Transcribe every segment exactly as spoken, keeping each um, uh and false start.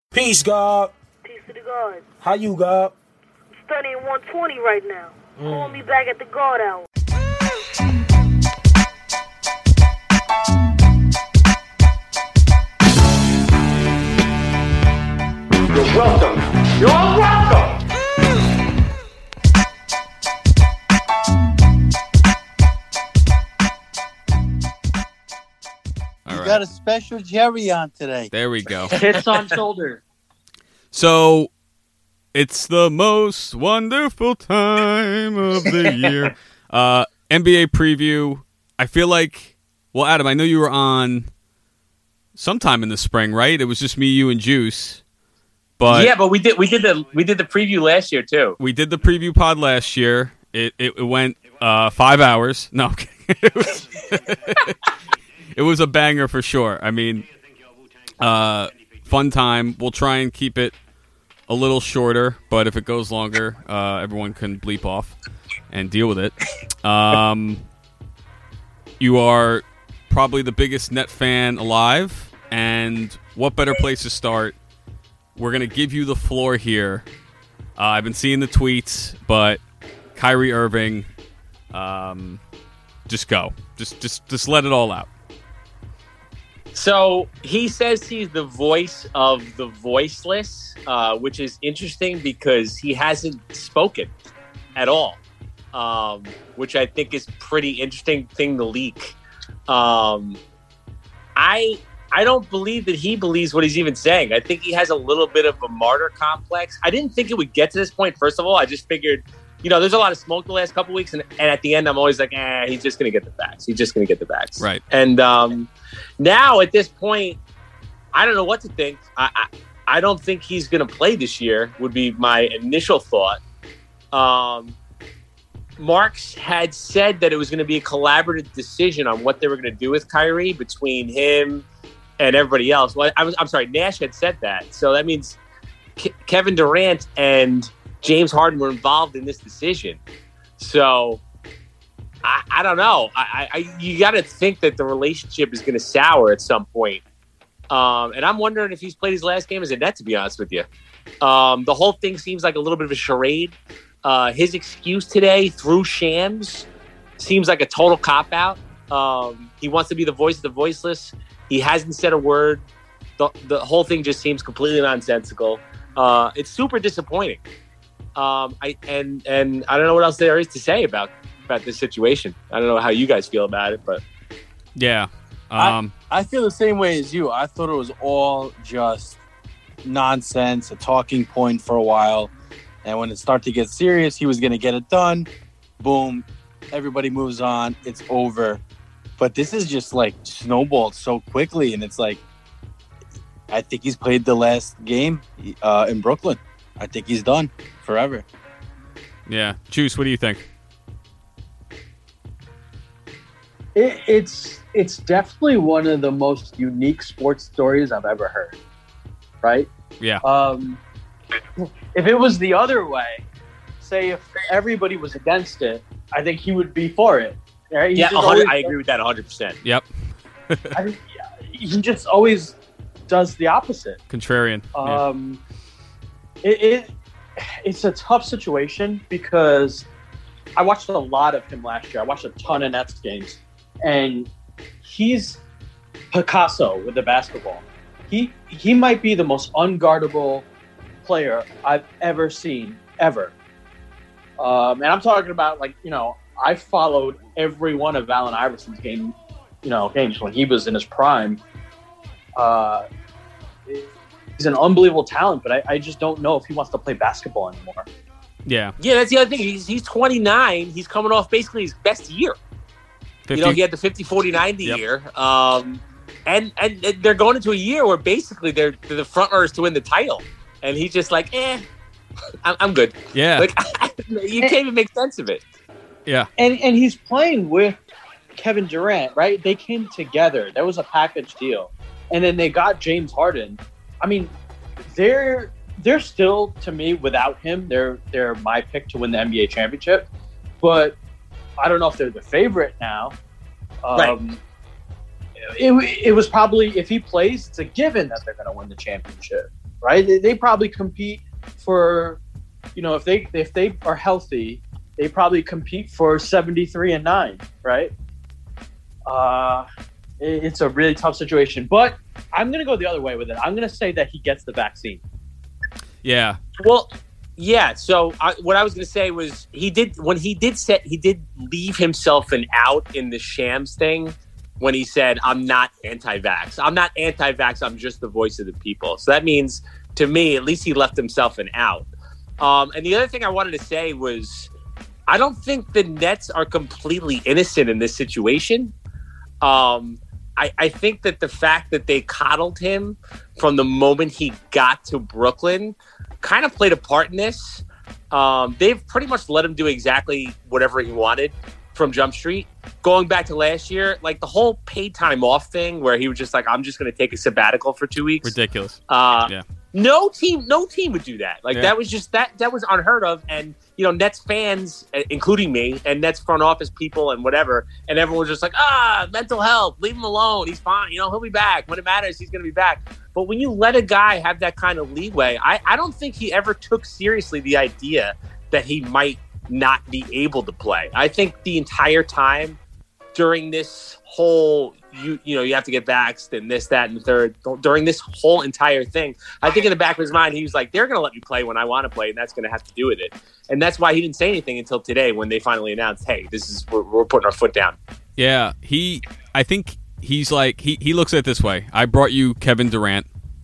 Peace, God. Peace to the God. How you, God? I'm studying one twenty right now. Mm. Call me back at the God hour. You're welcome. You're all welcome. You right. got a special Jerry on today. There we go. Hits on shoulder. So, it's the most wonderful time of the year. Uh, N B A preview. I feel like, well, Adam, I know you were on sometime in the spring, right? It was just me, you, and Juice. But yeah, but we did we did the we did the preview last year too. We did the preview pod last year. It it, it went uh, five hours. No, I'm kidding. It was, it was a banger for sure. I mean, uh, fun time. We'll try and keep it a little shorter, but if it goes longer, uh, everyone can bleep off and deal with it. Um, you are probably the biggest Net fan alive, and what better place to start? We're going to give you the floor here. Uh, I've been seeing the tweets, but Kyrie Irving, um, just go. Just, just, just let it all out. So he says he's the voice of the voiceless, uh, which is interesting because he hasn't spoken at all, um, which I think is pretty interesting thing to leak. Um, I I don't believe that he believes what he's even saying. I think he has a little bit of a martyr complex. I didn't think it would get to this point, first of all. I just figured, you know, there's a lot of smoke the last couple weeks, and, and at the end, I'm always like, eh, he's just going to get the facts. He's just going to get the facts. Right. And um, now, at this point, I don't know what to think. I, I, I don't think he's going to play this year, would be my initial thought. Um, Marks had said that it was going to be a collaborative decision on what they were going to do with Kyrie between him and everybody else. Well, I was, I'm sorry, Nash had said that. So that means Ke- Kevin Durant and James Harden were involved in this decision. So I, I don't know. I, I you got to think that the relationship is going to sour at some point. Um, and I'm wondering if he's played his last game as a Net, to be honest with you. Um, the whole thing seems like a little bit of a charade. Uh, his excuse today through Shams seems like a total cop-out. Um, he wants to be the voice of the voiceless. He hasn't said a word. The, the whole thing just seems completely nonsensical. Uh, it's super disappointing. Um, I and and I don't know what else there is to say about about this situation. I don't know how you guys feel about it, but yeah, um, I, I feel the same way as you. I thought it was all just nonsense, a talking point for a while, and when it started to get serious, he was going to get it done. Boom, everybody moves on. It's over. But this is just like snowballed so quickly, and it's like I think he's played the last game uh, in Brooklyn. I think he's done forever. Yeah. Juice, what do you think? It, it's it's definitely one of the most unique sports stories I've ever heard. Right? Yeah. Um, if it was the other way, say if everybody was against it, I think he would be for it. Right? Yeah, always, I agree with that one hundred percent. Yep. I, he just always does the opposite. Contrarian. Um, yeah. it, it It's a tough situation because I watched a lot of him last year. I watched a ton of Nets games. And he's Picasso with the basketball. He he might be the most unguardable player I've ever seen, ever. Um, and I'm talking about, like, you know, I followed every one of Allen Iverson's game, you know, games when he was in his prime. Uh, he's an unbelievable talent, but I, I just don't know if he wants to play basketball anymore. Yeah. Yeah, that's the other thing. He's he's twenty-nine. He's coming off basically his best year. fifty You know, he had the fifty forty ninety yep. year. Um, and, and they're going into a year where basically they're, they're the front runners to win the title. And he's just like, eh, I'm, I'm good. Yeah. Like, you can't even make sense of it. Yeah. And and he's playing with Kevin Durant, right? They came together. That was a package deal. And then they got James Harden. I mean, they're they're still, to me, without him, they're they're my pick to win the N B A championship. But I don't know if they're the favorite now. Um, right. It, it was probably, if he plays, it's a given that they're going to win the championship. right? They, they probably compete for, you know, if they if they are healthy, they probably compete for seventy-three and nine, right? Uh, it, it's a really tough situation. But I'm going to go the other way with it. I'm going to say that he gets the vaccine. Yeah. Well, yeah. So I, what I was going to say was he did when he did set he did leave himself an out in the shams thing when he said, "I'm not anti-vax. I'm not anti-vax. I'm just the voice of the people." So that means, to me, at least he left himself an out. Um, and the other thing I wanted to say was, I don't think the Nets are completely innocent in this situation. Um, I, I think that the fact that they coddled him from the moment he got to Brooklyn kind of played a part in this. Um, they've pretty much let him do exactly whatever he wanted from Jump Street. Going back to last year, like the whole paid time off thing where he was just like, I'm just going to take a sabbatical for two weeks. Ridiculous. Uh, yeah. No team, no team would do that. Like Yeah. that was just that that was unheard of. And you know, Nets fans, uh, including me, and Nets front office people and whatever, and everyone was just like, ah, mental health, leave him alone. He's fine. You know, he'll be back when it matters. He's going to be back. But when you let a guy have that kind of leeway, I, I don't think he ever took seriously the idea that he might not be able to play. I think the entire time during this whole, you you know, you have to get vaxxed and this, that, and the third, during this whole entire thing, I think in the back of his mind, he was like, they're going to let me play when I want to play, and that's going to have to do with it. And that's why he didn't say anything until today when they finally announced, hey, this is, we're, we're putting our foot down. Yeah, he. I think he's like he, he looks at it this way. I brought you Kevin Durant.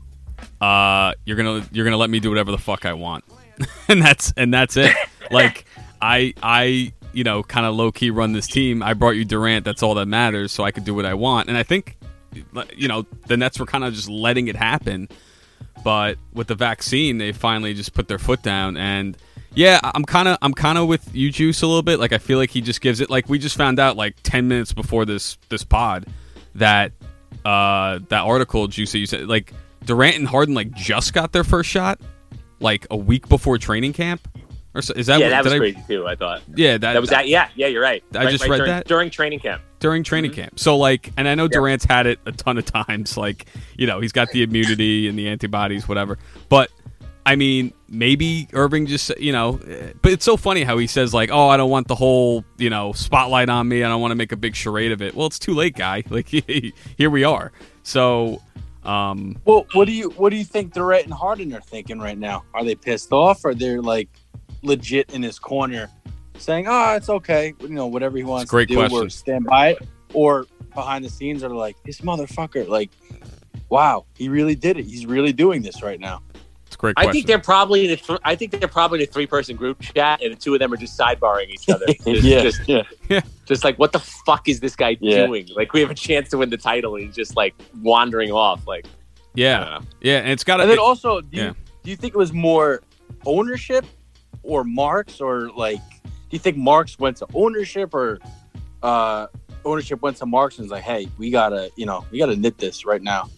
Uh, you're gonna you're gonna let me do whatever the fuck I want, and that's and that's it. Like I I you know kind of low key run this team. I brought you Durant. That's all that matters. So I could do what I want. And I think you know the Nets were kind of just letting it happen. But with the vaccine, they finally just put their foot down. And yeah, I'm kind of I'm kind of with you, Juice, a little bit. Like I feel like he just gives it. Like we just found out like ten minutes before this this pod that uh, that article, Juice, that you said like Durant and Harden like just got their first shot like a week before training camp. Or so, is that yeah, what, that was I, crazy too. I thought. Yeah, that, that was that. Yeah, yeah, you're right. I right, just right, read during, that during training camp. During training Mm-hmm. camp. So like, and I know Yep. Durant's had it a ton of times. Like, you know, he's got the immunity and the antibodies, whatever. But I mean, maybe Irving just, you know, but it's so funny how he says like, oh, I don't want the whole, you know, spotlight on me. I don't want to make a big charade of it. Well, it's too late, guy. Like, here we are. So, um, Well, what do you what do you think Durant and Harden are thinking right now? Are they pissed off, or they're like legit in his corner, saying, "Oh, it's okay, you know, whatever he wants great to do, question. we'll stand by it," or behind the scenes are like, "This motherfucker, like, wow, he really did it. He's really doing this right now." it's a great I question. think they're probably in a th- I think they're probably in a three person group chat, and the two of them are just sidebarring each other. Just, yeah, just, yeah. just like, what the fuck is this guy Yeah. doing? Like, we have a chance to win the title, and he's just like wandering off. Like, I yeah, don't know. yeah, and it's got to. And then also, do you yeah. do you think it was more ownership or Marks, or like, do you think Marks went to ownership, or uh, ownership went to Marks and was like, "Hey, we gotta, you know, we gotta knit this right now."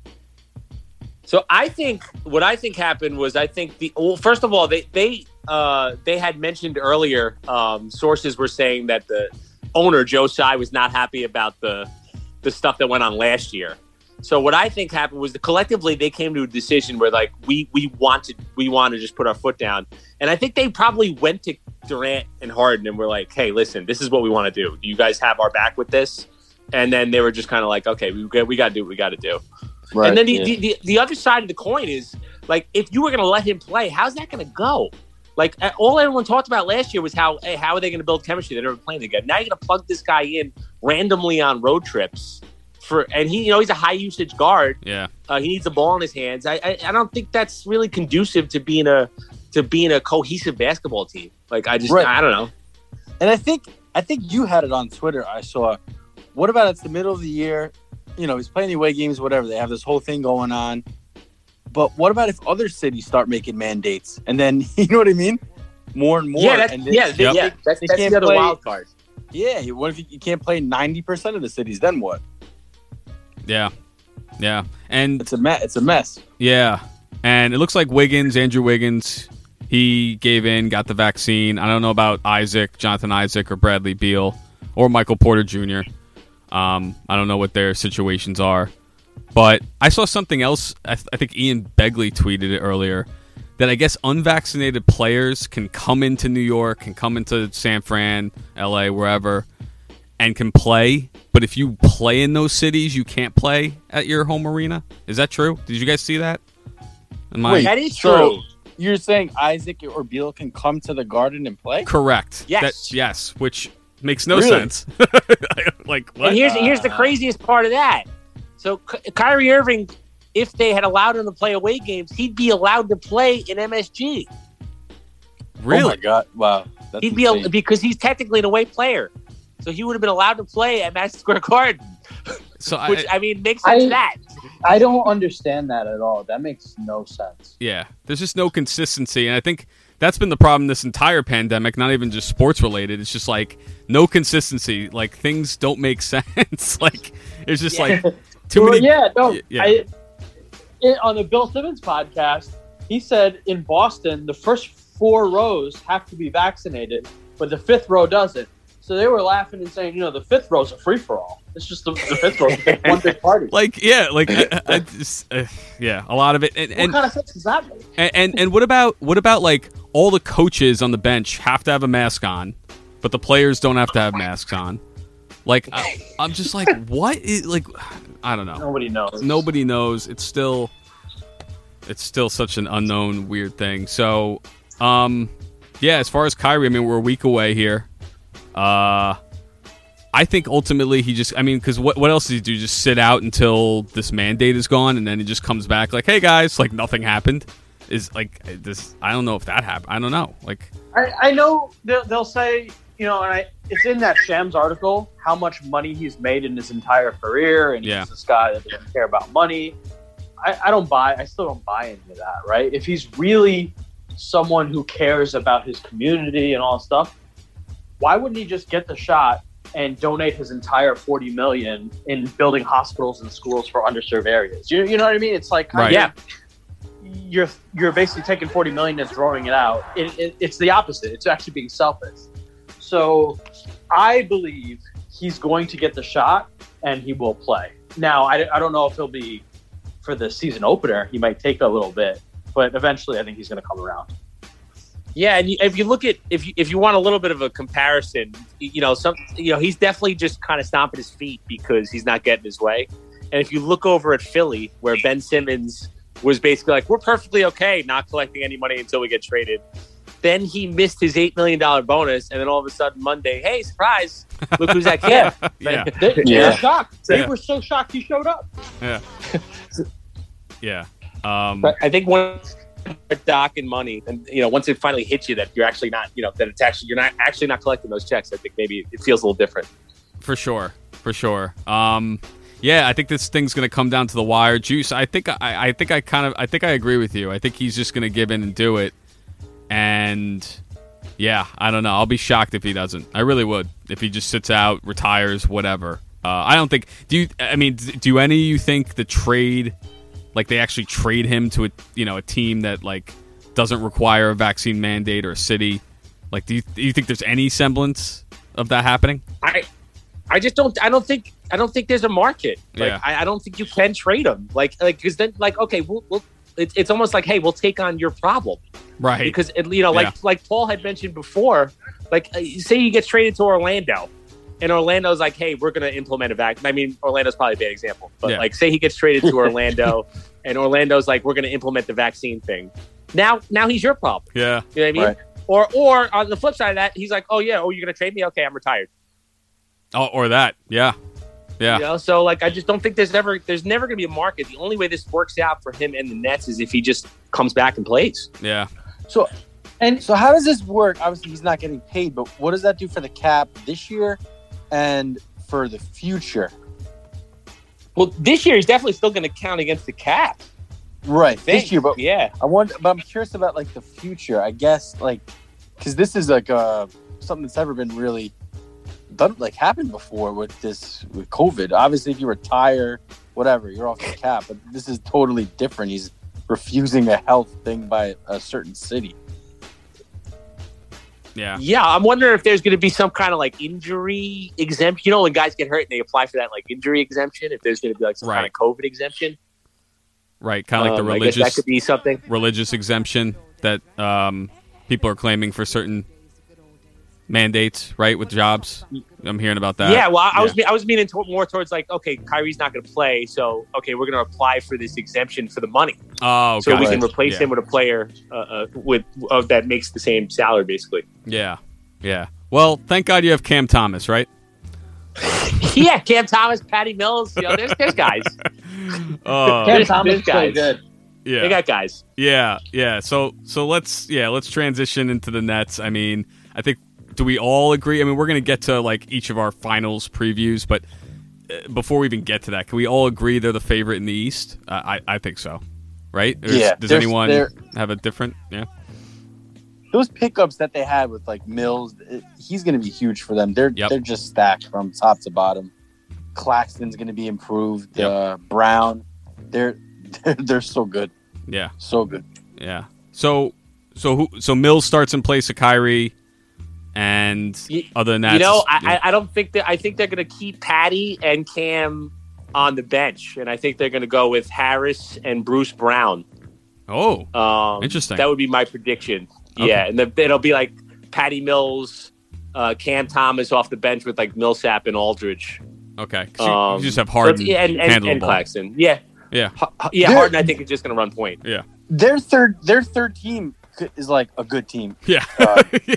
So I think what I think happened was I think the well, first of all they they uh, they had mentioned earlier um, sources were saying that the owner Joe Tsai was not happy about the the stuff that went on last year. So what I think happened was that collectively they came to a decision where like we we wanted we want to just put our foot down, and I think they probably went to Durant and Harden and were like, hey, listen, this is what we want to do. Do you guys have our back with this? And then they were just kind of like, okay, we we got to do what we got to do. Right. And then the, yeah. the, the, the other side of the coin is, like, if you were going to let him play, how's that going to go? Like, uh, all everyone talked about last year was how, hey, how are they going to build chemistry? They're never playing together. Now you're going to plug this guy in randomly on road trips. for, And he, you know, he's a high-usage guard. Yeah. Uh, he needs the ball in his hands. I, I I don't think that's really conducive to being a to being a cohesive basketball team. Like, I just, Right. I don't know. And I think I think you had it on Twitter. I saw. What about it's the middle of the year? You know, he's playing away games, whatever. They have this whole thing going on. But what about if other cities start making mandates, and then you know what I mean? More and more. Yeah, that's, and they- yeah, they- Yep. yeah. That's, They that's can't the other play- wild card. yeah. What if you, you can't play ninety percent of the cities? Then what? Yeah. Yeah. And It's a mess. It's a mess. yeah. And it looks like Wiggins, Andrew Wiggins, he gave in, got the vaccine. I don't know about Isaac, Jonathan Isaac, or Bradley Beal, or Michael Porter Junior Um, I don't know what their situations are. But I saw something else. I, th- I think Ian Begley tweeted it earlier that I guess unvaccinated players can come into New York, can come into San Fran, L A, wherever, and can play. But if you play in those cities, you can't play at your home arena. Is that true? Did you guys see that? Am I- Wait, That is so true. You're saying Isaac or Beal can come to the Garden and play? Correct. Yes. That- yes, which makes no Really? sense. Like, what? And here's here's the craziest part of that. So Ky- Kyrie Irving, if they had allowed him to play away games, he'd be allowed to play in M S G. Really? Oh my god! Wow. That's He'd be insane. a, because he's technically an away player, so he would have been allowed to play at Madison Square Garden, So I, which I mean makes sense I- to that. I don't understand that at all. That makes no sense. yeah, there's just no consistency, and I think that's been the problem this entire pandemic. Not even just sports related. It's just like no consistency. Like things don't make sense. Like it's just like too Well, many. yeah, no. y- yeah. I, it, on the Bill Simmons podcast, he said in Boston, the first four rows have to be vaccinated, but the fifth row doesn't. So they were laughing and saying, you know, the fifth row's a free for all. It's just the, the fifth row, one big party. Like yeah, like I, I just, uh, yeah, a lot of it, and what and, kind of sense does that make? and and and what about what about like all the coaches on the bench have to have a mask on, but the players don't have to have masks on. Like I, I'm just like, what is like, I don't know. Nobody knows. Nobody knows. It's still, it's still such an unknown, weird thing. So, um, yeah. As far as Kyrie, I mean, we're a week away here. Uh, I think ultimately he just, I mean, because what what else does he do? Just sit out until this mandate is gone, and then he just comes back like, "Hey guys, like nothing happened." Is like this. I don't know if that happened. I don't know. Like, I, I know they'll, they'll say, you know, and I, it's in that Shams article how much money he's made in his entire career, and Yeah. he's this guy that doesn't care about money. I, I don't buy. I still don't buy into that, right? If he's really someone who cares about his community and all that stuff, why wouldn't he just get the shot and donate his entire forty million in building hospitals and schools for underserved areas? You, you know what I mean? It's like, Right. Yeah. you're you're basically taking forty million and throwing it out. It, it, it's the opposite. It's actually being selfish. So I believe he's going to get the shot and he will play. Now, I, I don't know if he'll be for the season opener. He might take a little bit, but eventually I think he's going to come around. Yeah, and you, if you look at if you, if you want a little bit of a comparison, you know, some you know he's definitely just kind of stomping his feet because he's not getting his way. And if you look over at Philly, where Ben Simmons was basically like, "We're perfectly okay not collecting any money until we get traded," then he missed his eight million dollar bonus, and then all of a sudden Monday, hey, surprise! Look who's that kid. yeah, They, they Yeah. were shocked. They Yeah. were so shocked he showed up. yeah, yeah. Um, But I think once dock and money, and you know, once it finally hits you that you're actually not, you know, that it's actually you're not actually not collecting those checks, I think maybe it feels a little different. For sure, for sure. Um, yeah, I think this thing's going to come down to the wire. Juice, I think I, I think I kind of, I think I agree with you. I think he's just going to give in and do it. And yeah, I don't know. I'll be shocked if he doesn't. I really would. If he just sits out, retires, whatever. Uh, I don't think. Do you? I mean, do any of you think the trade, like they actually trade him to a, you know, a team that like doesn't require a vaccine mandate or a city? Like, do you, do you think there's any semblance of that happening? I I just don't I don't think I don't think there's a market. Like Yeah. I, I don't think you can trade them. Like like because then like okay, we'll, we'll it's it's almost like hey, we'll take on your problem Right. because it, you know like Yeah. like Paul had mentioned before. Like uh, say he gets traded to Orlando, and Orlando's like, hey, we're going to implement a vac. I mean, Orlando's probably a bad example, but Yeah. like say he gets traded to Orlando, and Orlando's like, we're going to implement the vaccine thing. Now now he's your problem. Yeah. You know what I mean? Right. Or or on the flip side of that, he's like, oh yeah, oh you're going to trade me? Okay, I'm retired. Oh, or that. Yeah. Yeah. You know, so like I just don't think there's ever there's never going to be a market. The only way this works out for him and the Nets is if he just comes back and plays. Yeah. So, and so how does this work? Obviously, he's not getting paid, but what does that do for the cap this year and for the future? Well, this year he's definitely still going to count against the cap. Right, Think. this year, but yeah, I want, but I'm curious about like the future. I guess like because this is like uh something that's never been really done, like happened before with this with COVID. Obviously, if you retire, whatever, you're off the cap. But this is totally different. He's refusing a health thing by a certain city. Yeah. Yeah, I'm wondering if there's going to be some kind of like injury exemption. You know, when guys get hurt and they apply for that like injury exemption, if there's going to be like some Right. kind of COVID exemption. Right, kind of like the Um, I guess religious that could be something. religious exemption that um, people are claiming for certain mandates, right, with jobs. I'm hearing about that. Yeah, well, I, I was I was meaning to, more towards like, okay, Kyrie's not going to play, so okay, we're going to apply for this exemption for the money, Oh, so got we it. can replace yeah. him with a player uh, uh, with uh, that makes the same salary, basically. Yeah, yeah. Well, thank God you have Cam Thomas, right? Yeah, Cam Thomas, Patty Mills, you know, there's there's guys. Uh, Cam There's- Thomas there's played guys. good. yeah, They got guys. yeah, yeah. So, so let's yeah, let's transition into the Nets. I mean, I think do we all agree? I mean, we're gonna get to like each of our finals previews, but uh, before we even get to that, can we all agree they're the favorite in the East? Uh, I I think so, right? Or is- Yeah, Does they're- anyone they're- have a different? Yeah. Those pickups that they had with like Mills, it, he's going to be huge for them. They're Yep. they're just stacked from top to bottom. Claxton's going to be improved. Yep. Uh, Brown, they're, they're they're so good, Yeah. so good. Yeah. So so who so Mills starts in place of Kyrie, and You- other than that, You know, it's- I, I I don't think that I think they're going to keep Patty and Cam on the bench, and I think they're going to go with Harris and Bruce Brown. oh Um, Interesting. That would be my prediction. Okay. Yeah, and then it'll be like Patty Mills, uh, Cam Thomas off the bench with like Millsap and Aldridge. okay. 'Cause you, Um, you just have so Harden it's- yeah, and, and, handle the and ball. Claxton. Yeah, Yeah. H- H- yeah. They're- Harden, I think is just going to run point. Yeah. Their third their third team is like a good team. Yeah. Uh, yeah.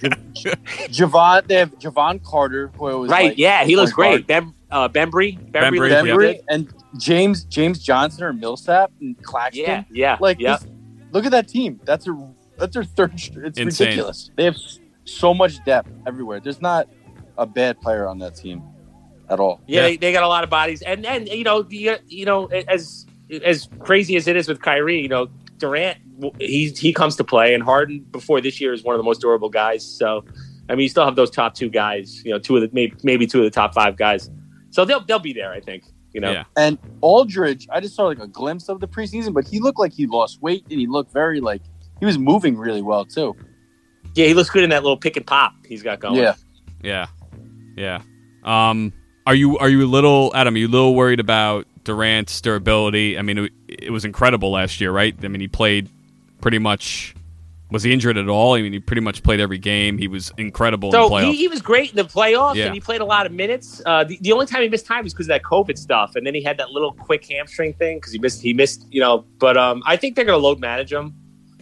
Javon, they have Javon Carter, who was Right? like, yeah, he looks point great. Ben, uh, Bembry, Bembry, Bembry, looks yeah. pretty Denver, good. and James James Johnson or Millsap and Claxton. Yeah, yeah, Like, yeah. this- look at that team. That's a that's their third. It's Insane. ridiculous. They have so much depth everywhere. There's not a bad player on that team at all. Yeah, Yeah. They, they got a lot of bodies, and and you know, you, you know, as as crazy as it is with Kyrie, you know, Durant, he he comes to play, and Harden before this year is one of the most durable guys. So, I mean, you still have those top two guys, you know, two of the maybe maybe two of the top five guys. So they'll they'll be there, I think. You know, Yeah. And Aldridge, I just saw like a glimpse of the preseason, but he looked like he lost weight and he looked very like he was moving really well too. yeah, he looks good in that little pick and pop he's got going. Yeah. Yeah. Yeah. Um are you are you a little Adam, are you a little worried about Durant's durability? I mean, it, it was incredible last year, right? I mean, he played pretty much was he injured at all? I mean, he pretty much played every game. He was incredible in So the playoffs. he, he was great in the playoffs, Yeah. and he played a lot of minutes. Uh, the, the only time he missed time was because of that COVID stuff, and then he had that little quick hamstring thing because he missed. He missed, you know. But um, I think they're going to load manage him,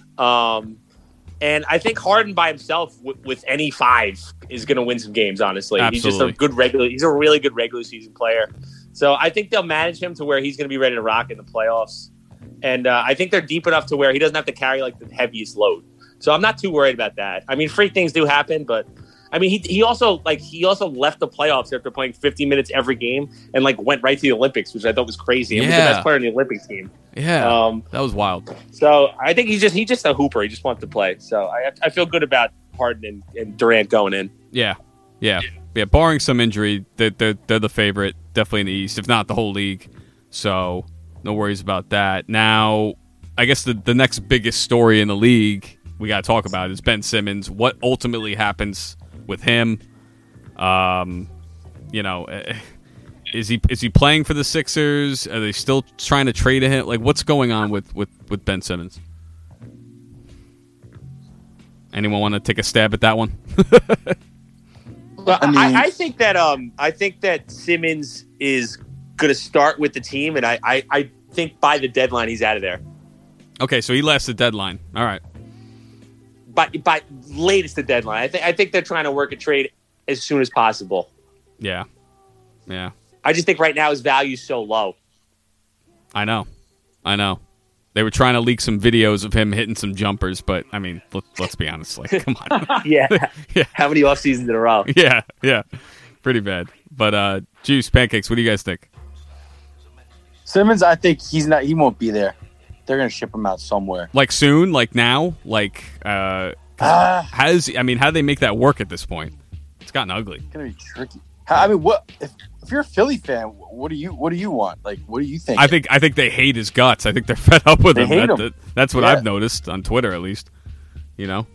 um, and I think Harden by himself w- with any five is going to win some games. Honestly, he's just Absolutely. a good regular. He's a really good regular season player. So I think they'll manage him to where he's going to be ready to rock in the playoffs, and uh, I think they're deep enough to where he doesn't have to carry like the heaviest load. So I'm not too worried about that. I mean, freak things do happen, but I mean, he he also like he also left the playoffs after playing fifty minutes every game and like went right to the Olympics, which I thought was crazy. He was the Yeah. best player in the Olympics team. yeah. Um, that was wild. so I think he's just he's just a hooper. He just wants to play. So I I feel good about Harden and, and Durant going in. Yeah. Yeah. Yeah, barring some injury, they're, they're, they're the favorite, definitely in the East, if not the whole league. So no worries about that. Now, I guess the, the next biggest story in the league we got to talk about is Ben Simmons. What ultimately happens with him? Um, you know, eh, is he is he playing for the Sixers? Are they still trying to trade him? Like, what's going on with, with, with Ben Simmons? Anyone want to take a stab at that one? Well, I I, mean- I think that um I think that Simmons is going to start with the team, and I, I I think by the deadline he's out of there. Okay, so he left the deadline. All right. By by latest the deadline, I think I think they're trying to work a trade as soon as possible. Yeah. Yeah. I just think right now his value is so low. I know. I know. They were trying to leak some videos of him hitting some jumpers, but I mean, let, let's be honest. Like, come on. Yeah. Yeah. How many off seasons in a row? yeah, yeah. Pretty bad. But uh Juice, Pancakes, what do you guys think? Simmons, I think he's not. He won't be there. They're gonna ship him out somewhere. Like soon, like now, like uh Ah, how does I mean, how do they make that work at this point? It's gotten ugly. it's gonna be tricky. How- I mean, what if, if you're a Philly fan? What do you what do you want? Like, what do you think? I think I think they hate his guts. I think they're fed up with They him. hate That- him. that- that's what Yeah. I've noticed on Twitter, at least. You know,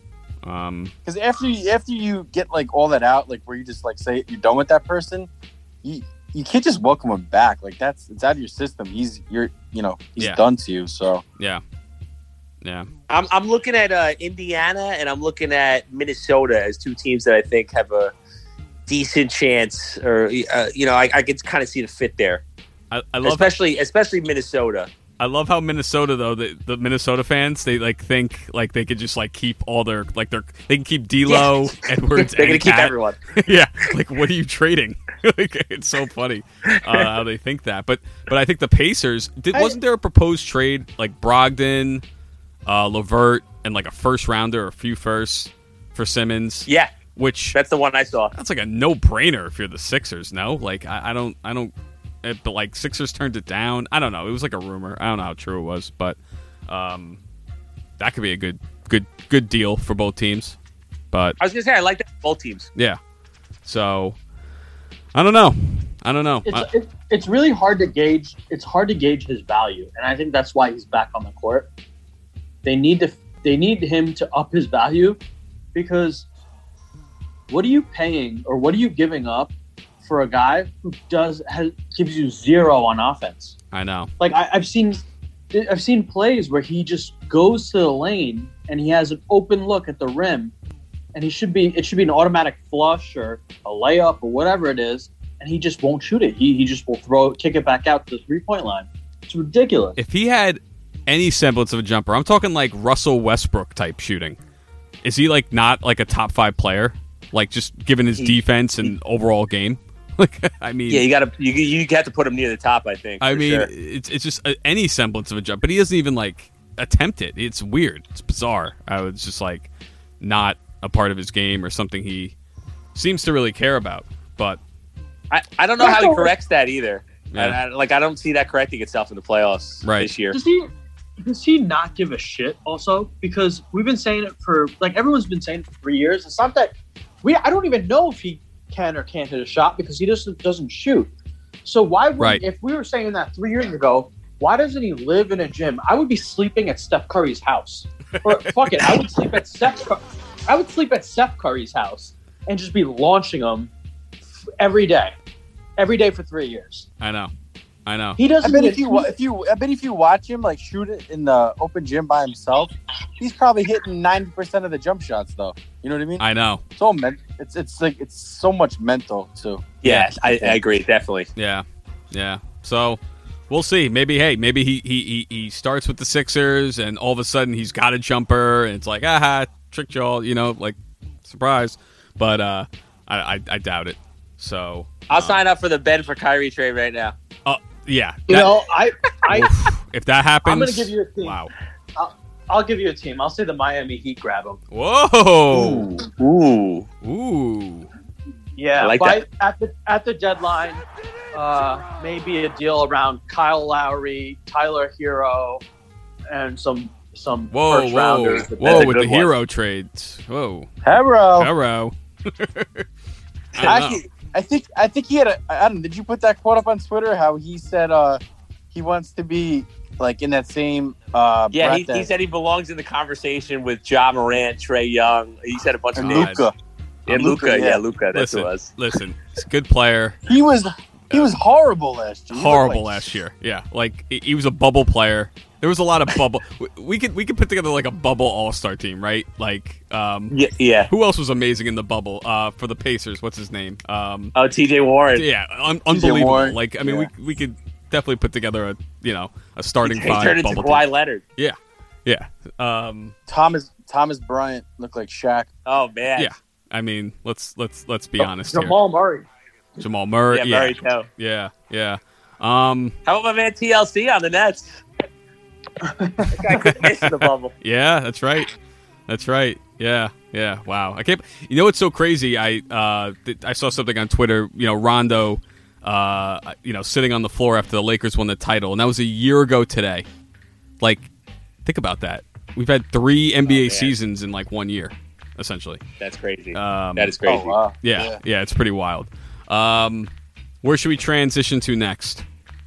Um, Because after you, after you get like all that out, like where you just like say you're done with that person, you you can't just welcome him back. Like that's it's out of your system. He's you're you know he's Yeah. done to you. So yeah, yeah. I'm I'm looking at uh, Indiana and I'm looking at Minnesota as two teams that I think have a decent chance, or uh, you know, I, I can kind of see the fit there, I, I love especially especially Minnesota. I love how Minnesota though the, the Minnesota fans they like think like they could just like keep all their like their they can keep D'Lo, Edwards, They're gonna and keep Cat. everyone. Yeah, like what are you trading? Like, it's so funny uh, how they think that. But but I think the Pacers did. Wasn't there a proposed trade like Brogdon, uh, Levert, and like a first rounder or a few firsts for Simmons? Yeah, Which that's the one I saw. that's like a no brainer if you're the Sixers. No, like I, I don't I don't. It, but like Sixers turned it down. I don't know. It was like a rumor. I don't know how true it was, but um, that could be a good good good deal for both teams. But I was gonna say I like that for both teams. yeah, so I don't know. I don't know. It's I- it, it's really hard to gauge. It's hard to gauge his value, and I think that's why he's back on the court. They need to they need him to up his value, because what are you paying or what are you giving up for a guy who does has, gives you zero on offense? I know. Like I, I've seen, I've seen plays where he just goes to the lane and he has an open look at the rim, and he should be it should be an automatic flush or a layup or whatever it is, and he just won't shoot it. He he just will throw kick it back out to the three point line. It's ridiculous. If he had any semblance of a jumper, I'm talking like Russell Westbrook type shooting. Is he like not like a top five player? Like just given his He- defense and overall game? Like I mean, Yeah, you got to you you have to put him near the top. I think. I for mean, sure. it's it's just a, any semblance of a jump, but he doesn't even like attempt it. It's weird. It's bizarre. I was just like not a part of his game or something he seems to really care about. But I, I don't know how he corrects that either. Yeah. I, I, like I don't see that correcting itself in the playoffs Right. this year. Does he does he not give a shit also? Because we've been saying it for like everyone's been saying it for three years. It's not that we I don't even know if he can or can't hit a shot because he just doesn't shoot. So why would Right. if we were saying that three years ago, why doesn't he live in a gym? I would be sleeping at Steph Curry's house. Or fuck it, I would sleep at Steph Cur- I would sleep at Steph Curry's house and just be launching them every day. Every day for three years. I know, I know. He I doesn't bet get- if you wa- if you I bet if you watch him like shoot it in the open gym by himself, he's probably hitting ninety percent of the jump shots though. You know what I mean? I know. It's all men- It's it's like it's so much mental too. Yeah, I, I agree definitely. Yeah, yeah. So we'll see. Maybe hey, maybe he, he he he starts with the Sixers, and all of a sudden he's got a jumper, and it's like aha, tricked y'all. You know, like surprise. But uh, I, I I doubt it. So I'll um, sign up for the Ben for Kyrie trade right now. Uh, yeah. You that- know, I I oof, if that happens, I'm gonna give you a team. Wow. I'll give you a team. I'll say the Miami Heat grab him. Whoa. Ooh. Ooh. Yeah, I like by, at the at the deadline, uh, maybe a deal around Kyle Lowry, Tyler Hero, and some some Whoa. first Whoa. rounders. Whoa. a With the good one. hero trades. Whoa. Hero. Hero. I don't know. Actually, I think I think he had a. I don't know. Did you put that quote up on Twitter? How he said uh, he wants to be like in that same. Uh, Yeah, he, breath he as- said he belongs in the conversation with Ja Morant, Trey Young. He said a bunch of and names. Luca. And Luka, Luca, yeah. yeah, Luca. That's Listen, who it was. listen. He's a good player. He was he was horrible last year. He looked Horrible like- last year. Yeah, like he he was a bubble player. There was a lot of bubble. we- We could we could put together like a bubble All Star team, right? Like, um, Yeah, yeah. who else was amazing in the bubble? Uh, for the Pacers, what's his name? Um, Oh, T J Warren. yeah, un- unbelievable. Warren, Like, I mean, yeah. we we could definitely put together a you know a starting He five turned into bubble Kawhi team. Leonard. Yeah, yeah. Um, Thomas Thomas Bryant looked like Shaq. Oh man. Yeah. I mean, let's let's let's be honest here. Jamal Murray. Jamal Murray. Yeah, Yeah, Murray too. yeah, yeah. Um, How about my man T L C on the Nets? That guy couldn't miss in the bubble. Yeah, that's right. That's right. Yeah, yeah. Wow. I can't. You know what's so crazy? I uh, th- I saw something on Twitter. You know, Rondo, uh, you know, sitting on the floor after the Lakers won the title, and that was a year ago today. Like, think about that. We've had three N B A Oh, man. seasons in like one year, essentially. That's crazy. Um, that is crazy. Oh wow. Yeah, yeah, it's pretty wild. Um, where should we transition to next?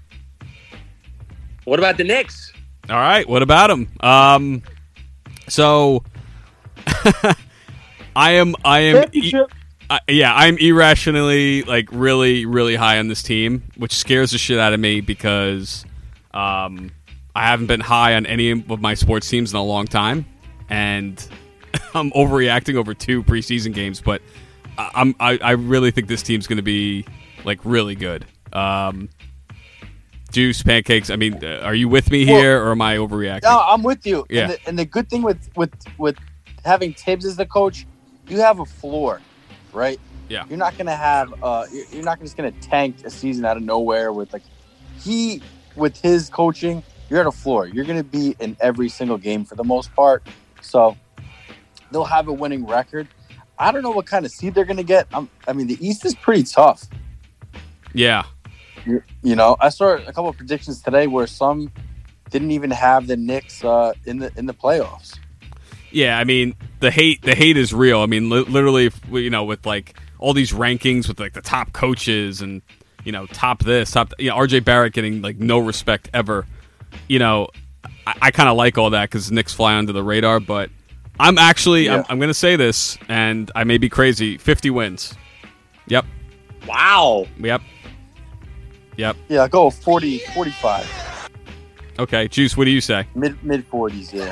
What about the Knicks? All right, what about him? Um, so I am. I am. E- Championship. I, yeah, I'm irrationally like really, really high on this team, which scares the shit out of me because um, I haven't been high on any of my sports teams in a long time, and I'm overreacting over two preseason games. But I, I'm I, I really think this team's going to be like really good. Um, Juice, pancakes. I mean, uh, are you with me here, or am I overreacting? No, I'm with you. Yeah. And the, and the good thing with, with, with having Tibbs as the coach, you have a floor, right? Yeah. You're not gonna have. Uh, you're you're not just gonna tank a season out of nowhere with like he with his coaching. You're at a floor. You're gonna be in every single game for the most part. So they'll have a winning record. I don't know what kind of seed they're gonna get. I'm, I mean, the East is pretty tough. Yeah. You, you know, I saw a couple of predictions today where some didn't even have the Knicks uh, in the in the playoffs. Yeah, I mean the hate. The hate is real. I mean, li- literally, if we- you know, with like all these rankings with like the top coaches and you know top this, top you know, R J Barrett getting like no respect ever. You know, I, I kind of like all that because Knicks fly under the radar. But I'm actually, Yeah. I'm, I'm going to say this, and I may be crazy. fifty wins. Yep. Wow. Yep. Yep. Yeah, go forty, forty-five, Okay, Juice. What do you say? mid mid forties. Yeah.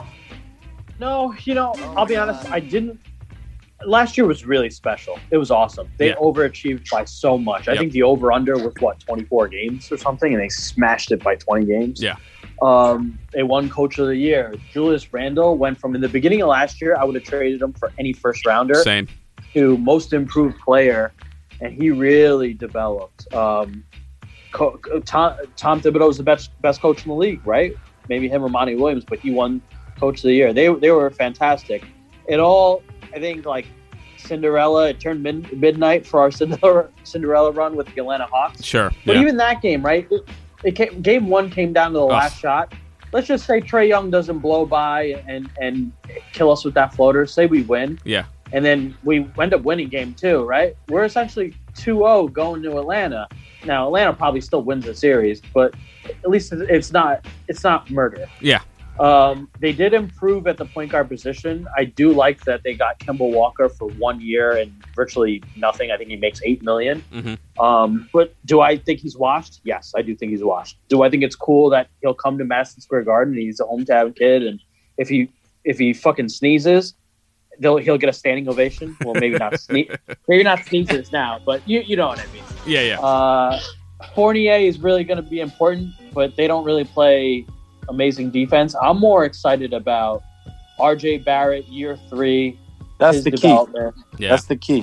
No, you know, I'll be honest. I didn't. Last year was really special. It was awesome. They Yeah. overachieved by so much. I Yep. think the over under was what twenty-four games or something, and they smashed it by twenty games. Yeah. Um, they won Coach of the Year. Julius Randle went from in the beginning of last year, I would have traded him for any first rounder, Same. to most improved player, and he really developed. Um, Co- Tom, Tom Thibodeau was the best best coach in the league, right? Maybe him or Monty Williams, but he won Coach of the Year. They they were fantastic. It all, I think, like Cinderella. It turned mid- midnight for our Cinderella, Cinderella run with the Atlanta Hawks. Sure. But Yeah. even that game, right? It, it came, game one came down to the last shot. Let's just say Trae Young doesn't blow by and and kill us with that floater. Say we win. Yeah. And then we end up winning game two, right? We're essentially two oh going to Atlanta. Now, Atlanta probably still wins the series, but at least it's not it's not murder. Yeah. Um, they did improve at the point guard position. I do like that they got Kemba Walker for one year and virtually nothing. I think he makes eight million. Mm-hmm. Um, but do I think he's washed? Yes, I do think he's washed. Do I think it's cool that he'll come to Madison Square Garden and he's a hometown kid, and if he if he fucking sneezes, they'll he'll get a standing ovation. Well, maybe not sne- maybe not sneezes now, but you you know what I mean. Yeah. Yeah. Uh, Fournier is really going to be important, but they don't really play amazing defense. I'm more excited about R J Barrett year three. That's his the key. development. yeah. That's the key.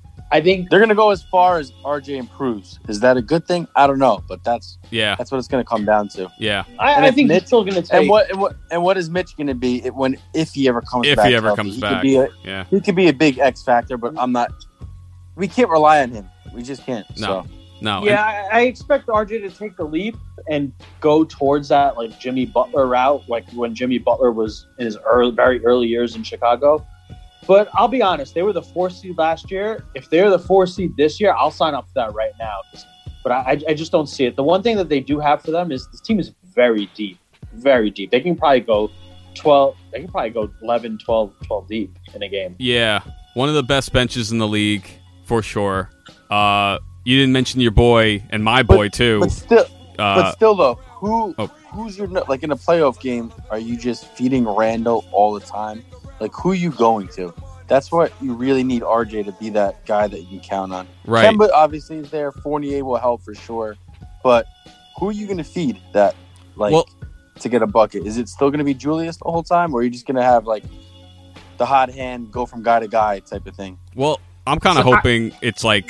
I think They're gonna go as far as R J improves. Is that a good thing? I don't know, but that's Yeah. that's what it's gonna come down to. Yeah. I, And I if think Mitch- he's still going to take. And what and what and what is Mitch gonna be it- when if he ever comes If back? he ever healthy? comes he back. could be a, Yeah. he could be a big X factor, but I'm not. We can't rely on him. We just can't. No. So. No. Yeah, I, I expect R J to take the leap and go towards that like Jimmy Butler route, like when Jimmy Butler was in his early, very early years in Chicago. But I'll be honest, they were the four seed last year. If they're the four seed this year, I'll sign up for that right now. But I, I just don't see it. The one thing that they do have for them is this team is very deep, very deep. They can probably go twelve. They can probably go eleven, twelve, twelve deep in a game. Yeah, one of the best benches in the league for sure. Uh, you didn't mention your boy and my boy too. But still, Uh, but still though, who oh. who's your like in a playoff game? Are you just feeding Randall all the time? Like who you going to? That's what you really need R J to be, that guy that you can count on. right. Kemba obviously is there. Fournier will help for sure. But who are you going to feed that like Well- to get a bucket? Is it still going to be Julius the whole time, or are you just going to have like the hot hand go from guy to guy type of thing? Well, I'm kind of So I- hoping it's like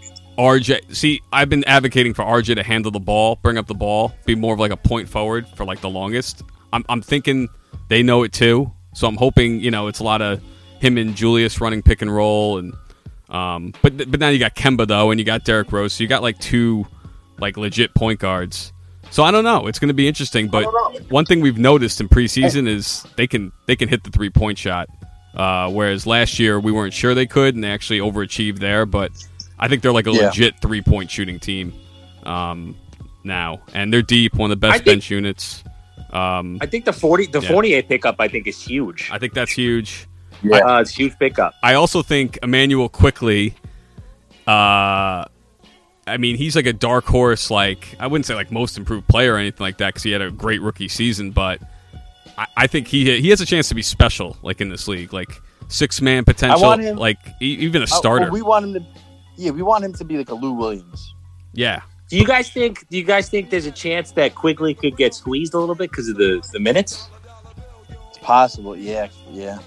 R J. See, I've been advocating for R J to handle the ball, bring up the ball, be more of like a point forward for like the longest. I'm, I'm thinking they know it too. So I'm hoping, you know, it's a lot of him and Julius running pick and roll, and um, but but now you got Kemba though, and you got Derrick Rose, so you got like two like legit point guards. So I don't know. It's going to be interesting. But one thing we've noticed in preseason is they can they can hit the three point shot, uh, whereas last year we weren't sure they could, and they actually overachieved there. But I think they're like a Yeah. legit three point shooting team um, now, and they're deep, one of the I best think- bench units. Um, I think the forty, the Yeah. Fournier pickup, I think is huge. I think that's huge. Yeah. Uh, it's a huge pickup. I also think Emmanuel Quickly, uh, I mean, he's like a dark horse, like, I wouldn't say like most improved player or anything like that because he had a great rookie season, but I, I think he he has a chance to be special, like in this league, like six-man potential, I want him- like e- even a Oh, starter. well, we want him to. Yeah, we want him to be like a Lou Williams. yeah. Do you guys think? Do you guys think there's a chance that Quigley could get squeezed a little bit because of the the minutes? It's possible. Yeah, yeah.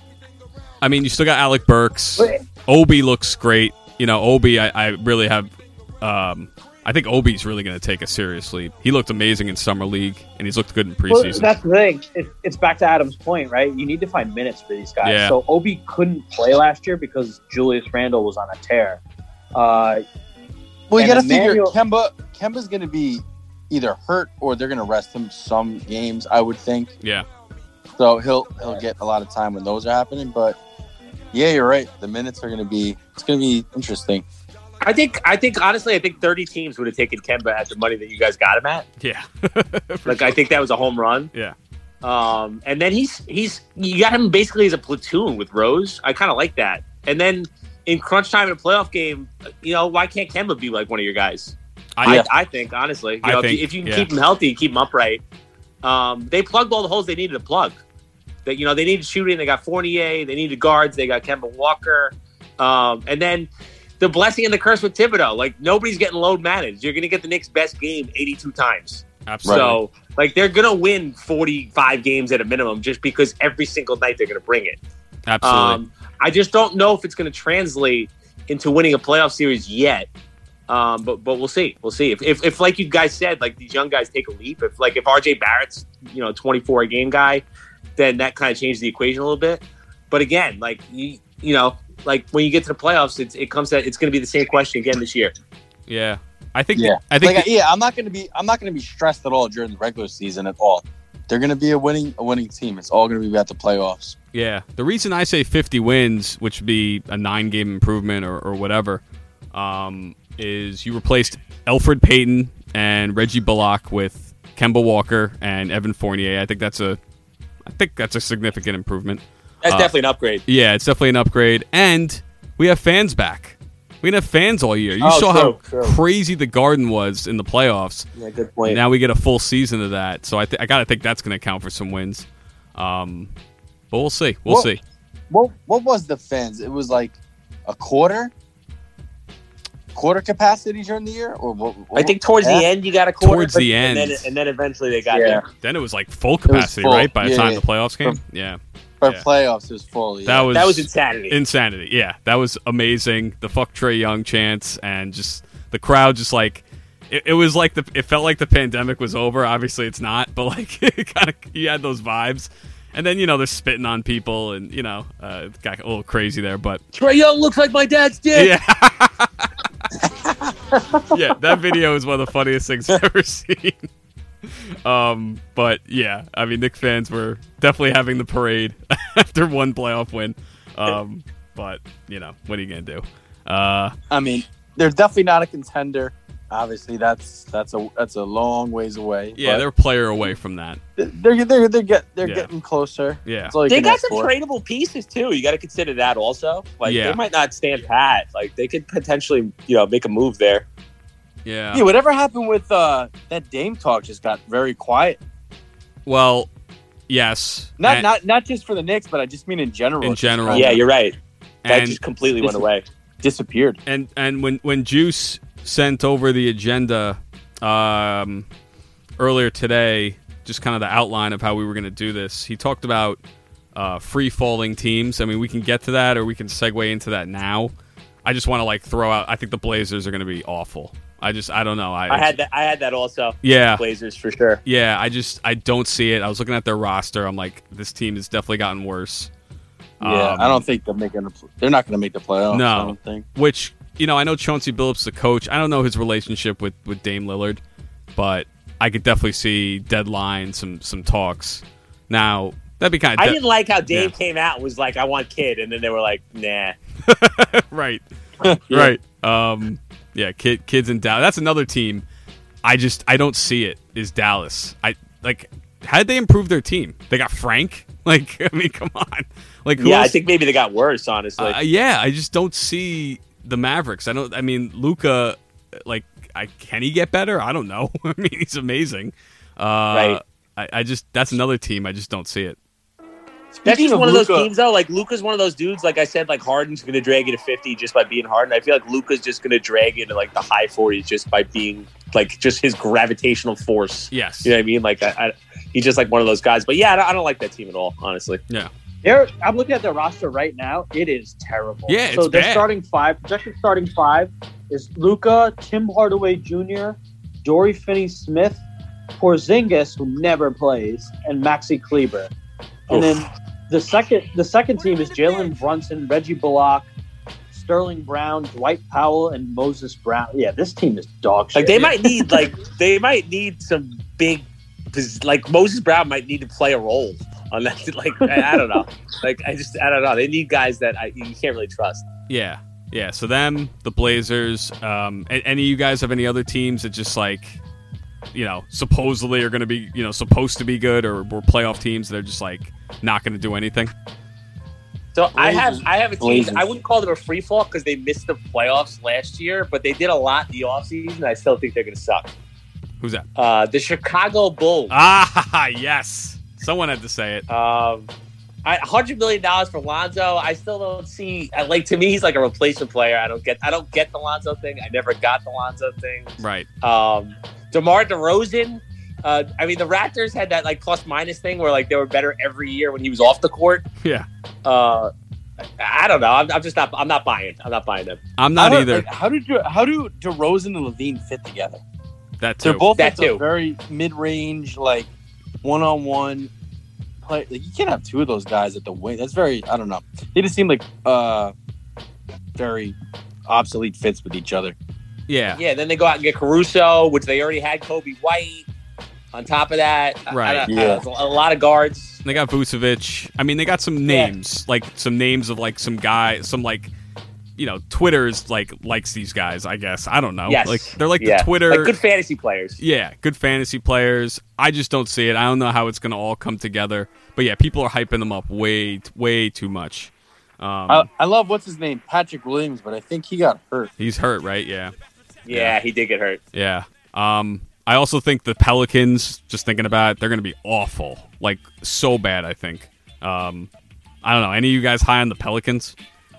I mean, you still got Alec Burks. Obi looks great. You know, Obi, I, I really have. Um, I think Obi's really going to take us seriously. He looked amazing in summer league, and he's looked good in Well, preseason. that's the thing. It, it's back to Adam's point, right? You need to find minutes for these guys. Yeah. So Obi couldn't play last year because Julius Randle was on a tear. Uh, Well, you And got to figure Emmanuel- Kemba. Kemba's going to be either hurt or they're going to rest him some games. I would think. yeah. So he'll he'll get a lot of time when those are happening. But yeah, you're right. The minutes are going to be. It's going to be interesting. I think. I think honestly, I think thirty teams would have taken Kemba at the money that you guys got him at. Yeah. Like I think that was a home run. Yeah. Um, and then he's he's you got him basically as a platoon with Rose. I kind of like that. And then in crunch time in a playoff game, you know, why can't Kemba be like one of your guys? I, I, I think honestly, you I know, think, if, you, if you can yeah. keep him healthy, keep him upright. Um, they plugged all the holes they needed to plug. That you know they needed shooting. They got Fournier. They needed guards. They got Kemba Walker. Um, and then the blessing and the curse with Thibodeau. Like nobody's getting load managed. You're going to get the Knicks' best game eighty-two times. absolutely. So like they're going to win forty-five games at a minimum just because every single night they're going to bring it. absolutely. Um, I just don't know if it's going to translate into winning a playoff series yet. Um, but but we'll see. We'll see. If, if if like you guys said, like these young guys take a leap. If like if R J Barrett's you know twenty-four a game guy, then that kind of changes the equation a little bit. But again, like you you know like when you get to the playoffs, it's, it comes to it's going to be the same question again this year. yeah. I think. Yeah, I think. Like, yeah. I'm not going to be. I'm not going to be stressed at all during the regular season at all. They're going to be a winning a winning team. It's all going to be about the playoffs. Yeah, the reason I say fifty wins, which would be a nine-game improvement or, or whatever, um, is you replaced Elfrid Payton and Reggie Bullock with Kemba Walker and Evan Fournier. I think that's a, I think that's a significant improvement. That's Uh, definitely an upgrade. Yeah, it's definitely an upgrade, and we have fans back. We didn't have fans all year. You Oh, saw true, how true. crazy the Garden was in the playoffs. Yeah, good point. Now we get a full season of that, so I th- I gotta think that's going to count for some wins. Um, but we'll see. We'll Well, see. What what was the fans? It was like a quarter, quarter capacity during the year, or what? what I think towards yeah. the end you got a quarter. Towards the and end. then, and then eventually they got Yeah. there. Then it was like full capacity, full. right? By the Yeah, time yeah. the playoffs came, yeah, for yeah. playoffs. It was full. Yeah. that was That was insanity. insanity. Yeah, that was amazing. The fuck Trey Young chants and just the crowd, just like it, it was like the it felt like the pandemic was over. Obviously, it's not, but like it kind of you had those vibes. And then you know they're spitting on people, and you know uh, it got a little crazy there, but Trey Young looks like my dad's dick. yeah, yeah, that video is one of the funniest things I've ever seen. Um, but yeah, I mean, Knicks fans were definitely having the parade after one playoff win. Um, but you know, what are you gonna do? Uh, I mean, they're definitely not a contender. Obviously, that's that's a that's a long ways away. yeah, but they're a player away from that. they're they're they're get they're Yeah. getting closer. Yeah, That's all you They can got ask some for. tradable pieces too. You got to consider that also. Like Yeah. they might not stand pat. Like they could potentially, you know, make a move there. yeah. Yeah, whatever happened with uh, that Dame talk just got very quiet. Well, yes, Not and, not not just for the Knicks, but I just mean in general. In It just general. kinda Yeah, you're right. That and just completely went Listen. away. disappeared. and and when when Juice sent over the agenda um, earlier today, just kind of the outline of how we were going to do this, he talked about uh, free falling teams. I mean, we can get to that, or we can segue into that now. I just want to like throw out. I think the Blazers are going to be awful. I just I don't know. I, I had that. I had that also. yeah. Blazers for sure. Yeah, I just I don't see it. I was looking at their roster. I'm like, this team has definitely gotten worse. Yeah, Um, I don't think they're making. A, they're not going to make the playoffs. No. I don't think. Which, you know, I know Chauncey Billups, the coach. I don't know his relationship with, with Dame Lillard, but I could definitely see deadline some some talks. Now that'd be kind I of didn't like how Dave Yeah. came out and was like, "I want Kid," and then they were like, "Nah." right, right. Um, yeah, kid, kids in Dallas. That's another team. I just I don't see it. Is Dallas? I like. How did they improve their team? They got Frank. Like, I mean, come on. Like, who Yeah, I else- think maybe they got worse, honestly. Uh, yeah, I just don't see the Mavericks. I don't. I mean, Luka, like, I can he get better? I don't know. I mean, he's amazing. Uh, Right. I, I just that's another team. I just don't see it. That's Speaking just of one of those Luka- teams, though. Like Luka's one of those dudes. Like I said, like Harden's going to drag you to fifty just by being Harden. I feel like Luka's just going to drag you to like the high forties just by being like just his gravitational force. Yes. You know what I mean? Like I, I, he's just like one of those guys. But yeah, I don't, I don't like that team at all, honestly. Yeah. They're, I'm looking at their roster right now. It is terrible. Yeah, so it's their bad. starting five, projected starting five is Luka, Tim Hardaway Junior, Dory Finney-Smith, Porzingis, who never plays, and Maxi Kleber. And Oof. then the second the second team is Jalen Brunson, Reggie Bullock, Sterling Brown, Dwight Powell, and Moses Brown. Yeah, this team is dog shit. Like they might need like they might need some big, like Moses Brown might need to play a role on that. Like I, I don't know. Like I just I don't know. They need guys that I, you can't really trust. Yeah. Yeah. So them, the Blazers. Um, a- any of you guys have any other teams that just like, you know, supposedly are going to be, you know, supposed to be good, or were playoff teams that are just like not going to do anything? So I have Blazers. I have a team. Blazers. I wouldn't call them a free fall because they missed the playoffs last year, but they did a lot in the offseason. I still think they're going to suck. Who's that? Uh, the Chicago Bulls. Ah, yes. Someone had to say it. Um, I, one hundred million dollars for Lonzo. I still don't see. I- Like to me, he's like a replacement player. I don't get. I don't get the Lonzo thing. I never got the Lonzo thing. Right. Um, DeMar DeRozan. Uh, I mean, the Raptors had that like plus minus thing where like they were better every year when he was off the court. Yeah. Uh, I don't know. I'm, I'm just not. I'm not buying. I'm not buying them. I'm not How do- either. like, how did you, how do DeRozan and Levine fit together? That too. They're both That at the too. very mid-range, like one-on-one play. Like, you can't have two of those guys at the wing. That's very. I don't know. They just seem like uh, very obsolete fits with each other. Yeah. Yeah. Then they go out and get Caruso, which they already had Kobe White. On top of that, I- Right. I, I, Yeah. a lot of guards. They got Vucevic. I mean, they got some names, like some names of like some guy, some like, you know, Twitter's like likes these guys. I guess I don't know. Yes. Like they're like Yeah. the Twitter. Like good fantasy players. Yeah, good fantasy players. I just don't see it. I don't know how it's going to all come together. But yeah, people are hyping them up way, way too much. Um, I, I love what's his name, Patrick Williams, but I think he got hurt. he's hurt, right? Yeah, Yeah, he did get hurt. yeah. Um, I also think the Pelicans, just thinking about it, they're going to be awful. Like, so bad, I think. Um, I don't know. Any of you guys high on the Pelicans?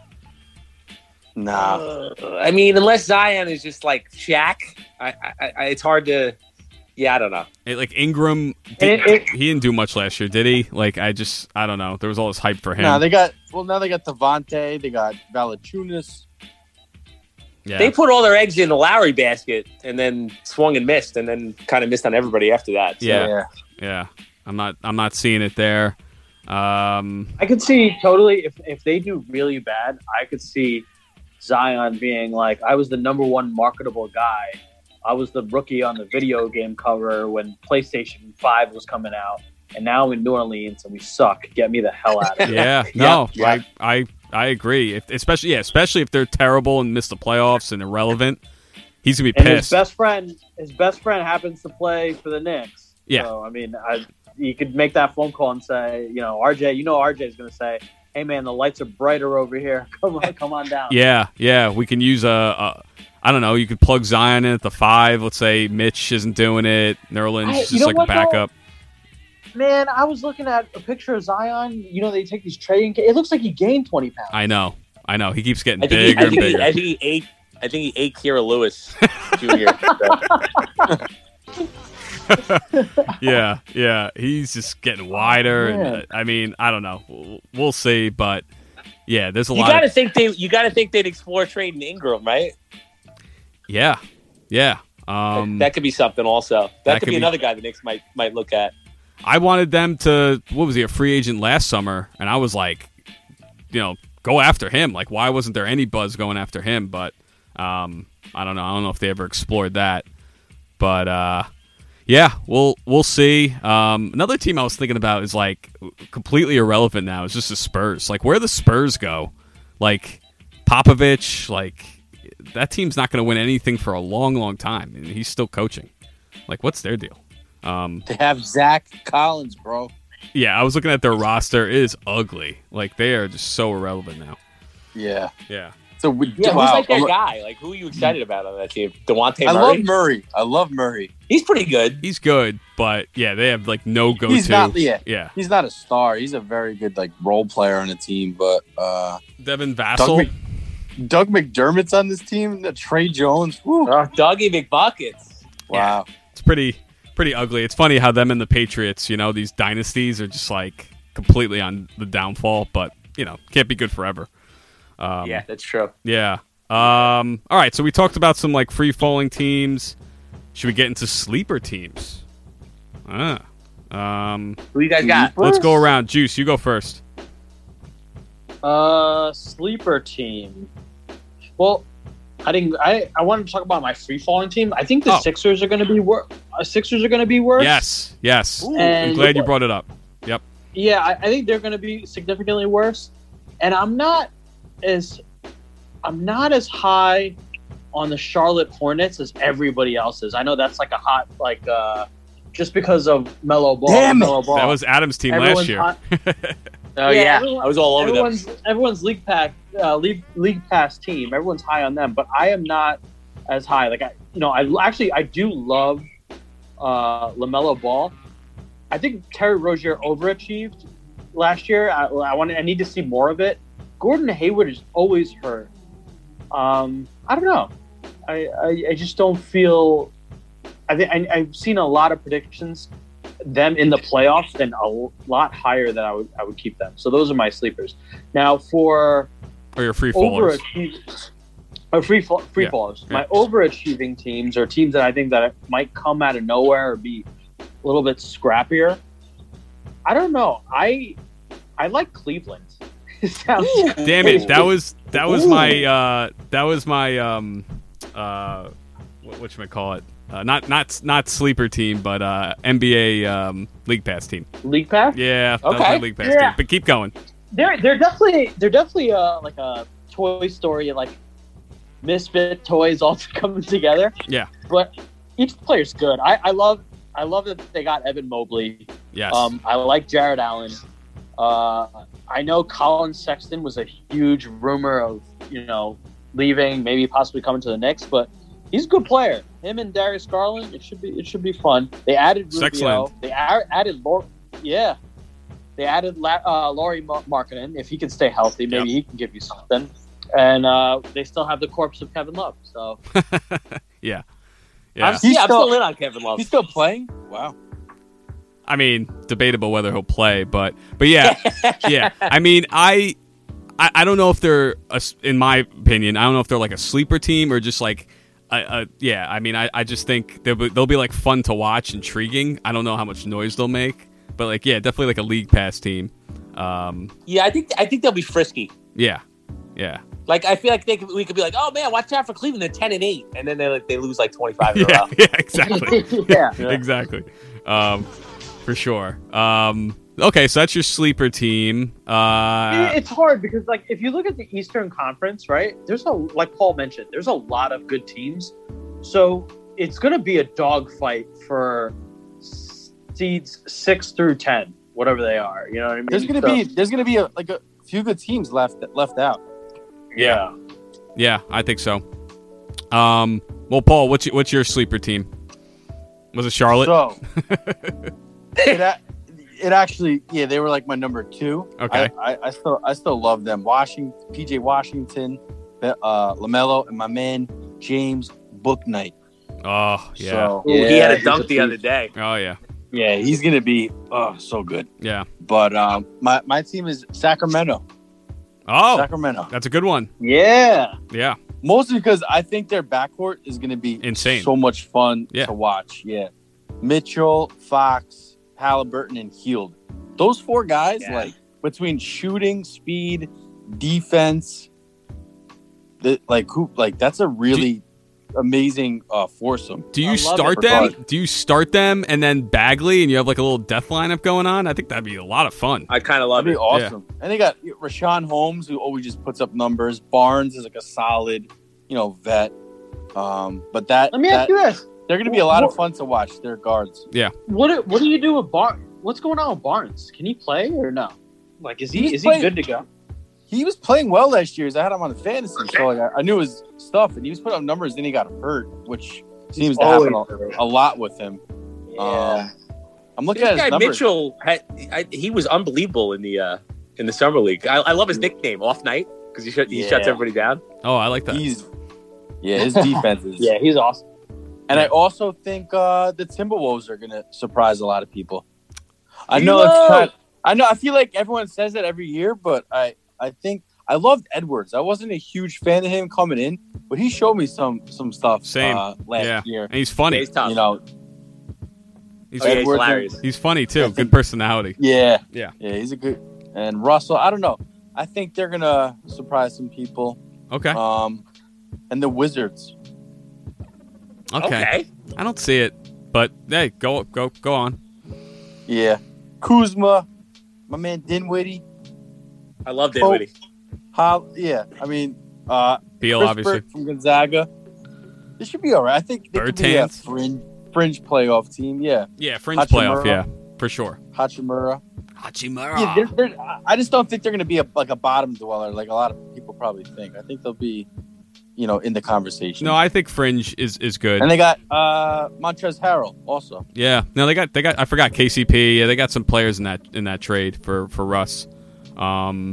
Nah, Uh, I mean, unless Zion is just like Shaq, I, I, I, it's hard to. Yeah, I don't know. It, like, Ingram, did, It- it- he didn't do much last year, did he? Like, I just, I don't know. There was all this hype for him. nah. They got well now. They got Devontae. They got Valanciunas. yeah. They put all their eggs in the Lowry basket and then swung and missed, and then kind of missed on everybody after that. So. Yeah. yeah. I'm not, I'm not seeing it there. Um, I could see totally if if they do really bad, I could see Zion being like, I was the number one marketable guy. I was the rookie on the video game cover when PlayStation five was coming out, and now I'm in New Orleans and we suck. Get me the hell out of here. Yeah, no, Yeah, yeah. I, I, I agree. If, especially, yeah, especially if they're terrible and miss the playoffs and irrelevant, he's gonna be And his pissed. best friend, his best friend happens to play for the Knicks. Yeah. So I mean, I, you could make that phone call and say, you know, R J, you know, R J is going to say, "Hey man, the lights are brighter over here. Come on, come on down." Yeah, yeah, we can use a, a, I don't know. You could plug Zion in at the five. Let's say Mitch isn't doing it. Nerlens I- you just know like what, a though? backup. Man, I was looking at a picture of Zion. You know, they take these trading. It looks like he gained twenty pounds. I know, I know. He keeps getting I think, he, bigger I, and think he, bigger. I think he ate. I think he ate Kira Lewis Junior yeah, yeah. He's just getting wider, and man. uh, I mean, I don't know. We'll, we'll see, but yeah, there's a You lot. got to Of, think they. You got to think they'd explore trading Ingram, right? yeah, yeah. Um, that could be something. Also, that, that could, could be, be- another guy the Knicks might might look at. I wanted them to, what was he, a free agent last summer? And I was like, you know, go after him. Like, why wasn't there any buzz going after him? But um, I don't know. I don't know if they ever explored that. But uh, yeah, we'll we'll see. Um, another team I was thinking about is like completely irrelevant now. It's just the Spurs. Like, where the Spurs go? Like Popovich. Like that team's not going to win anything for a long, long time, and he's still coaching. Like, what's their deal? Um, They have Zach Collins, bro. yeah, I was looking at their roster. It is ugly. Like they are just so irrelevant now. Yeah. Yeah. So we, Yeah, wow. who's like their I'm- guy? Like, who are you excited about on that team? DeWante I Murray? love Murray. I love Murray. He's pretty good. He's good, but yeah, they have like no go-to. He's not. Yeah. Yeah. He's not a star. He's a very good like role player on the team. But uh, Devin Doug, Vassell. Mc, Doug McDermott's on this team. The Trey Jones. Woo. Oh, Dougie McBuckets. Wow. It's pretty pretty ugly. It's funny how them and the Patriots, you know, these dynasties are just like completely on the downfall, but you know, can't be good forever. Um, Yeah, that's true. Yeah. Um, all right, so we talked about some like free falling teams. Should we get into sleeper teams? Ah. Um, Who you guys got? let's go around. Juice, you go first. Uh, sleeper team. Well, I didn't. I, I wanted to talk about my free falling team. I think the Oh. Sixers are going to be worse. Uh, Sixers are going to be worse. Yes, yes. I'm And- glad you brought it up. Yep. Yeah, I, I think they're going to be significantly worse. And I'm not as I'm not as high on the Charlotte Hornets as everybody else is. I know that's like a hot like uh, just because of Melo Ball. Damn it. Melo Ball. That was Adam's team Everyone's last year. hot. Oh, Yeah, yeah. everyone- I was all over them. everyone's everyone's league pack uh, league league pass team. Everyone's high on them, but I am not as high. Like I, you know, I actually I do love uh, LaMelo Ball. I think Terry Rozier overachieved last year. I, I want I need to see more of it. Gordon Hayward is always hurt. Um, I don't know. I, I, I just don't feel. I think I, I've seen a lot of predictions them in the playoffs and a lot higher than I would I would keep them. So those are my sleepers. Now for Or your free fallers. overachieving, or free fall, free Yeah, fallers. yeah. My overachieving teams are teams that I think that might come out of nowhere or be a little bit scrappier. I don't know. I I like Cleveland. It sounds Damn it! That was that was my uh, that was my um uh what what should I call it? Uh, not not not sleeper team, but uh, N B A um, League Pass team. League Pass. Yeah, that was Okay. my League Pass Yeah. team. But keep going. They're they're definitely they're definitely uh like a Toy Story like misfit toys all coming together. Yeah. But each player's good. I, I love I love that they got Evan Mobley. Yes. Um, I like Jared Allen. Uh, I know Colin Sexton was a huge rumor of, you know, leaving, maybe possibly coming to the Knicks, but he's a good player. Him and Darius Garland, it should be it should be fun. They added Rubio. Sexland. They a- added Lor- yeah. They added La- uh, Laurie Mar- Markkinen. If he can stay healthy, maybe Yep. he can give you something. And uh, they still have the corpse of Kevin Love. So yeah. I'm, Yeah. He's yeah, I'm still- still in on Kevin Love. He's still playing? Wow. I mean, debatable whether he'll play, but but yeah, yeah. I mean, I, I I don't know if they're a s in my opinion, I don't know if they're like a sleeper team or just like a, a yeah. I mean, I, I just think they'll be, they'll be like fun to watch, intriguing. I don't know how much noise they'll make, but like yeah, definitely like a league pass team. Um, Yeah, I think I think they'll be frisky. yeah, yeah, Like I feel like they could, we could be like, oh man, watch out for Cleveland. They're ten and eight, and then they like they lose like twenty five in a yeah, row. yeah, exactly. yeah. Exactly. Um, for sure. Um, okay, so that's your sleeper team. Uh, it's hard because like if you look at the Eastern Conference, right? There's a like Paul mentioned, there's a lot of good teams. So it's going to be a dogfight for seeds six through ten, whatever they are. You know what I mean? There's gonna So- be there's gonna be a, like a few good teams left left out. yeah. yeah, I think so. Um, well, Paul, what's your, what's your sleeper team? Was it Charlotte? So it, a- it actually yeah they were like my number two. Okay. I, I, I still I still love them. Washington, P J Washington, uh, LaMelo, and my man James Bouknight. oh, yeah. So, Ooh, he had a he's dunk the beast. other day. oh, yeah. yeah, he's gonna be oh so good. Yeah. But um, my my team is Sacramento. Oh, Sacramento. that's a good one. Yeah. Yeah. Mostly because I think their backcourt is going to be Insane. so much fun Yeah. to watch. Yeah, Mitchell, Fox, Halliburton, and Hield. Those four guys, Yeah. like between shooting, speed, defense, the, like who, like that's a really amazing uh, foursome. Do you I love start it. them? Do you start them and then Bagley and you have like a little death lineup going on? I think that'd be a lot of fun. I kind of love That'd be it. awesome. And they got Rashawn Holmes, who always just puts up numbers. Barnes is like a solid, you know, vet. Um, but that, Let me that ask you this: they're going to be a lot of What- fun to watch. Their guards. What do, what do you do with Bar- what's going on with Barnes? Can he play or no? Like, is he He's is playing- he good to go? He was playing well last year. I had him on the fantasy, so like I, I knew his stuff, and he was putting up numbers. Then he got hurt, which seems to happen a, a lot with him. Yeah. Um, I'm looking This at his guy numbers. Mitchell, had, I, he was unbelievable in the uh, in the summer league. I, I love his nickname, Off Night, because he, shut, he Yeah. shuts everybody down. Oh, I like that. He's yeah, his defense is yeah, he's awesome. And I also think uh, the Timberwolves are going to surprise a lot of people. I know T-Lo! it's kind I know I feel like everyone says it every year, but I, I think I loved Edwards. I wasn't a huge fan of him coming in, but he showed me some some stuff Same. Uh, last Yeah. year. And he's Yeah, funny. he's tough. You know, He's, oh, yeah, he's Edwards hilarious. he's funny too. I Good think- personality. yeah, Yeah. yeah, he's a good. And Russell, I don't know. I think they're gonna surprise some people. Okay. Um, and the Wizards. Okay. Okay. I don't see it, but hey, go go go on. Yeah, Kuzma, my man Dinwiddie. I love Dinwiddie. How? Yeah, I mean, uh, Beal, Chris obviously. Burt from Gonzaga. This should be all right. I think they could be a Bertans. fringe, fringe playoff team. Yeah, Yeah, fringe Hachimura. playoff. Yeah, for sure. Hachimura. Hachimura. Yeah, they're, they're, I just don't think they're going to be a, like a bottom dweller like a lot of people probably think. I think they'll be, you know, in the conversation. No, I think fringe is is good. and they got uh, Montrezl Harrell also. Yeah. No, they got they got. I forgot K C P. Yeah, they got some players in that in that trade for for Russ. Um.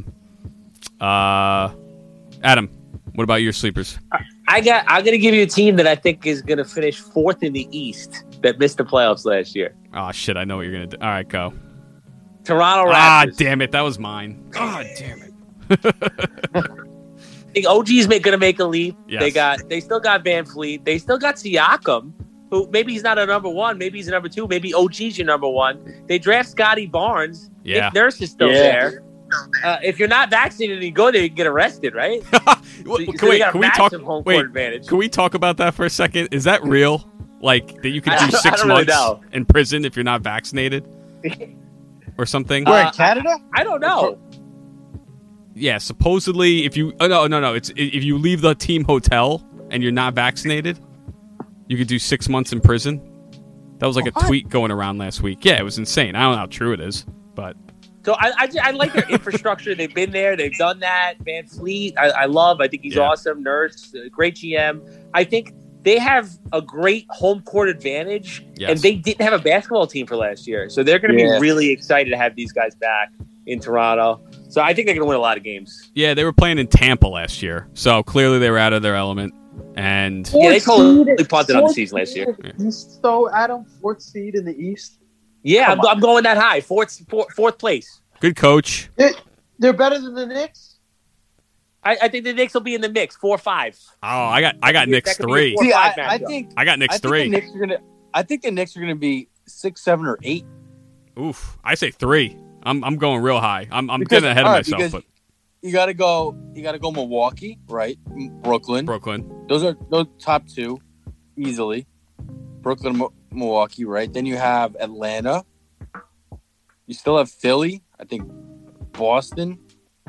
Uh. Adam, what about your sleepers? I got. I'm gonna give you a team that I think is gonna finish fourth in the East that missed the playoffs last year. Oh shit, I know what you're gonna do. All right, go. Toronto Raptors. Ah, damn it, that was mine. God damn it. I think O G's make, gonna make a leap. Yes. They got. They still got Van Fleet. They still got Siakam, who maybe he's not a number one. Maybe he's a number two. Maybe O G's your number one. They draft Scotty Barnes. Yeah. Nick Nurse is still Yeah. there. Uh, if you're not vaccinated and you go there, you can get arrested, right? So, What- so can they we, got a can we talk? massive home Wait, court advantage. can we talk about that for a second? Is that real? Like that you could I do don't- I six don't really months know. in prison if you're not vaccinated, or something? Where Uh, in Canada? I don't know. Yeah, supposedly if you oh no no no it's if you leave the team hotel and you're not vaccinated, you could do six months in prison. That was like a What? tweet going around last week. Yeah, it was insane. I don't know how true it is, but So I, I, I like their infrastructure. They've been there. They've done that. Van Fleet, I, I love. I think he's Yeah. awesome. Nurse, uh, great G M. I think they have a great home court advantage, Yes. and they didn't have a basketball team for last year, so they're going to Yeah. be really excited to have these guys back in Toronto. So I think they're going to win a lot of games. yeah, they were playing in Tampa last year, so clearly they were out of their element. And Yeah, they Fourth totally seed- punted on the fourth season last year. seed in the East, though, Adam, fourth seed in the East. Yeah, I'm, Come on. I'm going that high. Fourth, fourth, fourth place. good coach. They, they're better than the Knicks. I, I think the Knicks will be in the mix. Four, five. Oh, I got I got That Knicks could be a three. four- See, I, five I matchup. think I got I Knicks think the three. Knicks are gonna. I think the Knicks are gonna be six, seven, or eight. Oof, I say three. I'm I'm going real high. I'm I'm Because- getting ahead of all right, myself, because but You gotta go. You gotta go Milwaukee, right? M- Brooklyn. Brooklyn. Those are those top two, easily. Brooklyn, Mo- Milwaukee, right? Then you have Atlanta. You still have Philly. I think Boston,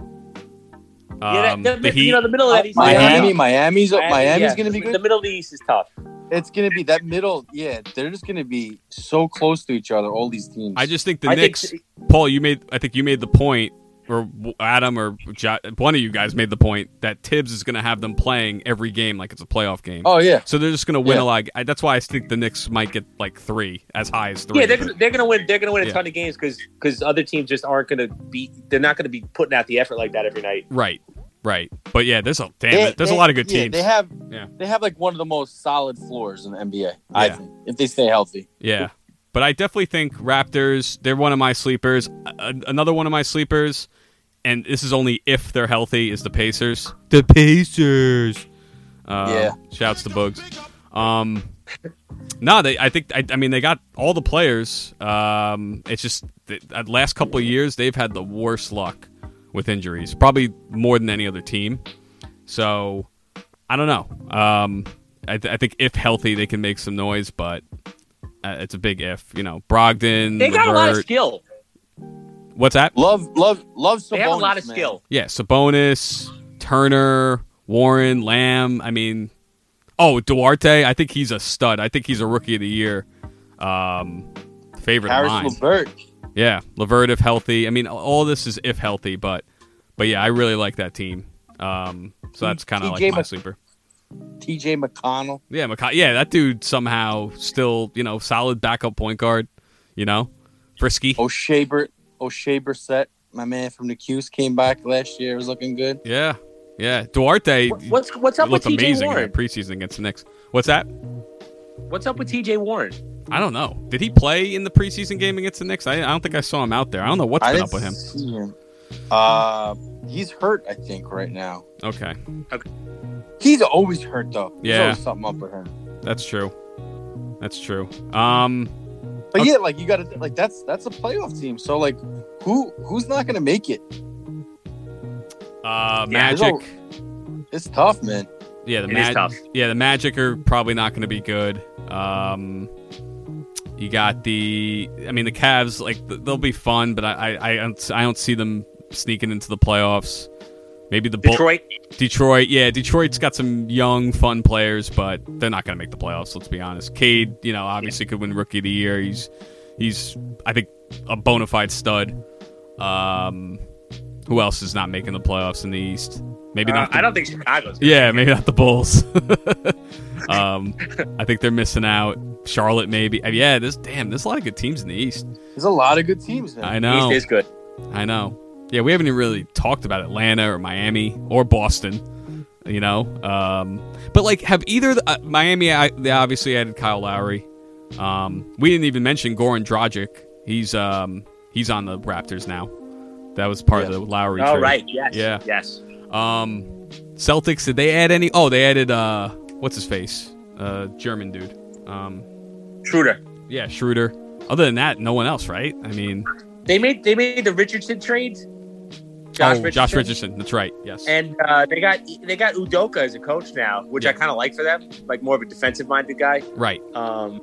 Yeah, Um, that, the that, Heat. you know, the middle of that East. Miami. Miami's Miami, Miami's yeah. gonna be The good. middle of the East is tough. It's gonna be that middle. Yeah, they're just gonna be so close to each other. All these teams. I just think the I think Knicks. Paul, you made. I think you made the point, or Adam, or Jo- one of you guys made the point that Tibbs is going to have them playing every game like it's a playoff game. Oh yeah. So they're just going to win Yeah. a lot. I, that's why I think the Knicks might get like three, as high as three. Yeah, they're gonna, they're gonna win. They're gonna win a Yeah. ton of games because other teams just aren't gonna be. They're not gonna be putting out the effort like that every night. right, right. But yeah, there's a damn They- it. There's they- a lot of good yeah, teams. They have. Yeah. They have like one of the most solid floors in the N B A. I Yeah. think if they stay healthy. Yeah. But I definitely think Raptors, they're one of my sleepers. A- another one of my sleepers, and this is only if they're healthy, is the Pacers. The Pacers. Uh, Yeah. Shouts to Bugs. Um, no, they. I think. I, I mean, they got all the players. Um, it's just the, the last couple of years they've had the worst luck with injuries, probably more than any other team. So I don't know. Um, I, th- I think if healthy, they can make some noise, but uh, it's a big if. You know, Brogdon. They got a lot of Levert- skill. What's that? Love, love, love. Sabonis, They have a lot of man. skill. Yeah, Sabonis, Turner, Warren, Lamb. I mean, oh, Duarte. I think he's a stud. I think he's a rookie of the year. Um, favorite Harris of mine. LeVert. Yeah, Levert if healthy. I mean, all this is if healthy, but but yeah, I really like that team. Um, so that's kind of like T J my Mc- sleeper. T J McConnell. Yeah, McCall- yeah, that dude somehow still, you know, solid backup point guard. You know, frisky. O'Shea Bur- O'Shea Brissett, my man from the Qs, came back last year. Was looking good. Yeah, yeah. Duarte What- What's what's up with looked T J amazing in Warren? that preseason against the Knicks. What's that? What's up with T J Warren? I don't know. Did he play in the preseason game against the Knicks? I, I don't think I saw him out there. I don't know what's I been didn't up with him. see him. Uh, he's hurt, I think, right now. Okay, He's always hurt though. There's Yeah. always something up with him. that's true. That's true. Um, But Okay. yeah, like you got to like that's that's a playoff team. So like, who who's not gonna make it? uh, Yeah, there's Magic. It's tough, man. Yeah, the It is Mag- tough. Yeah, the Magic are probably not going to be good. Um, you got the, I mean, the Cavs, like th- they'll be fun, but I, I, I, don't, I don't see them sneaking into the playoffs. Maybe the Bull- Detroit. Detroit, yeah, Detroit's got some young, fun players, but they're not going to make the playoffs. Let's be honest. Cade, you know, obviously could win Rookie of the Year. He's, he's, I think, a bona fide stud. Um, who else is not making the playoffs in the East? Maybe Uh, not. The- I don't think Chicago's. yeah, maybe not the Bulls. um, I think they're missing out. Charlotte, maybe. Uh, Yeah, there's damn. There's a lot of good teams in the East. There's a lot of good teams, man. I know. East is good. I know. Yeah, we haven't even really talked about Atlanta or Miami or Boston. You know, um, but like, have either the, uh, Miami? I, they obviously added Kyle Lowry. Um, we didn't even mention Goran Dragic. He's um, he's on the Raptors now. That was part Yes. of the Lowry. Oh trade. right. Yes. Yeah. Yes. Um, Celtics, did they add any? Oh, they added, uh, what's his face? Uh, German dude. Um, Schroeder. yeah, Schroeder. Other than that, no one else, right? I mean, They made they made the Richardson trade. Josh oh, Richardson. Josh Richardson. That's right. Yes. And uh, they got they got Udoka as a coach now, which Yeah. I kind of like for them, like more of a defensive minded guy. right. Um,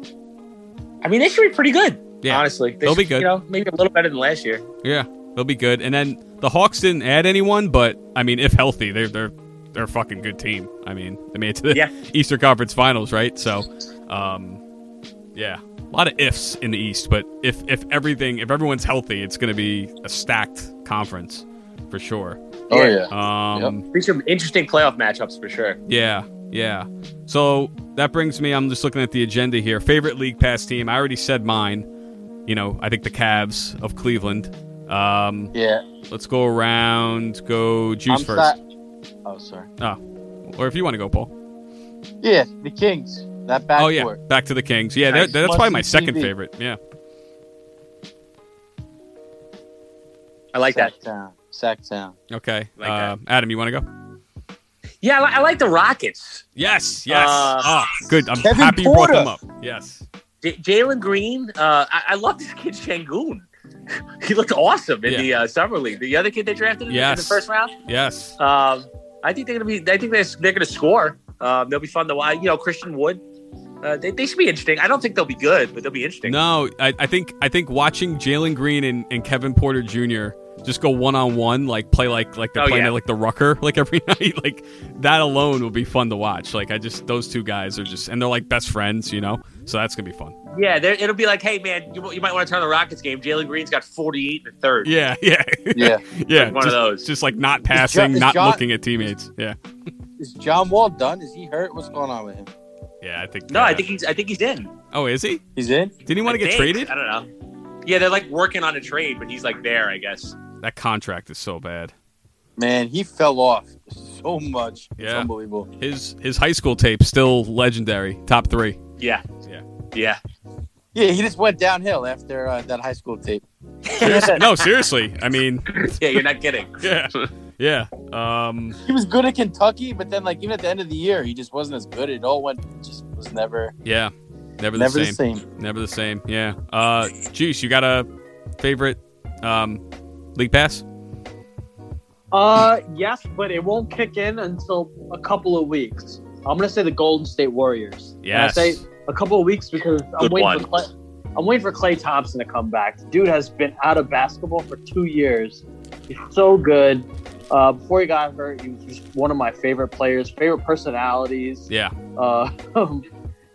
I mean, they should be pretty good. Yeah. honestly, They They'll be should, good. You know, maybe a little better than last year. Yeah, they'll be good. And then the Hawks didn't add anyone, but I mean, if healthy, they're they're they're a fucking good team. I mean, they made it to the Yeah. Eastern Conference Finals, right? So, um, yeah, a lot of ifs in the East. But if if everything, if everyone's healthy, it's going to be a stacked conference for sure. Oh Yeah. yeah. Um, These are interesting playoff matchups for sure. Yeah, yeah. So that brings me, I'm just looking at the agenda here. Favorite League Pass team. I already said mine. You know, I think the Cavs of Cleveland. Um, Yeah. let's go around. Go Juice I'm first. sa- oh, sorry. Or if you want to go, Paul. Yeah, the Kings. That backcourt. Oh, yeah. Back to the Kings. Yeah, Nice. they're- that's probably my Must-see second T V. favorite. Yeah. I like that. Sacktown. Sacktown. Okay. Like uh, Adam, you want to go? Yeah, I, li- I like the Rockets. Yes. Yes. Uh, oh, good. I'm Kevin happy you brought Porter. them up. Yes. J- Jalen Green. Uh, I-, I love this kid Shangoon. He looked awesome in Yeah. the uh, summer league. The other kid they drafted in, Yes. in the first round. Yes. Um, I think they're gonna be. I think they're, they're gonna score. Um, they'll be fun to watch. You know, Christian Wood. Uh, they, they should be interesting. I don't think they'll be good, but they'll be interesting. No, I, I think I think watching Jalen Green and, and Kevin Porter Junior just go one on one, like play like like they're Oh, playing yeah. at like the Rucker like every night, like that alone will be fun to watch. Like I just those two guys are just and they're like best friends, you know. So that's gonna be fun. Yeah, they're- it'll be like, hey man, you, you might want to turn the Rockets game. Jalen Green's got forty-eight in the third. Yeah, yeah, Yeah. yeah. Like one of just, those. just like not passing, is not John- looking at teammates. Yeah, Is John Wall done? Is he hurt? What's going on with him? yeah. I think. No, uh, I think he's. I think he's in. Oh, is he? He's in? Didn't he want to I get think. traded? I don't know. Yeah, they're like working on a trade, but he's like there, I guess. That contract is so bad. Man, he fell off so much. It's Yeah. unbelievable. His his high school tape still legendary, top three. Yeah. Yeah. Yeah. Yeah, he just went downhill after uh, that high school tape. Seriously, no, seriously. I mean, Yeah, you're not kidding. yeah, yeah. Um, He was good at Kentucky, but then, like, even at the end of the year, he just wasn't as good. It all went, just was never, yeah. Never the never same. the same. Never the same. Yeah. Uh, Juice, you got a favorite um, league pass? Uh, yes, but it won't kick in until a couple of weeks. I'm gonna say the Golden State Warriors. And Yes. I say a couple of weeks because I'm Good waiting one. for Clay, I'm waiting for Klay Thompson to come back. The dude has been out of basketball for two years. He's so good. Uh, before he got hurt, he was just one of my favorite players, favorite personalities. Yeah. Uh,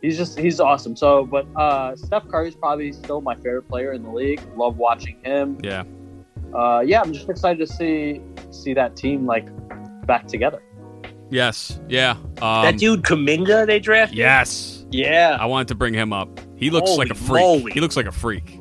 He's just he's awesome. So, but uh, Steph Curry's probably still my favorite player in the league. Love watching him. Yeah. Uh, yeah, I'm just excited to see see that team like back together. Yes. Yeah. Um, that dude Kuminga they drafted. Yes. Yeah. I wanted to bring him up. He looks Holy like a freak. moly. He looks like a freak.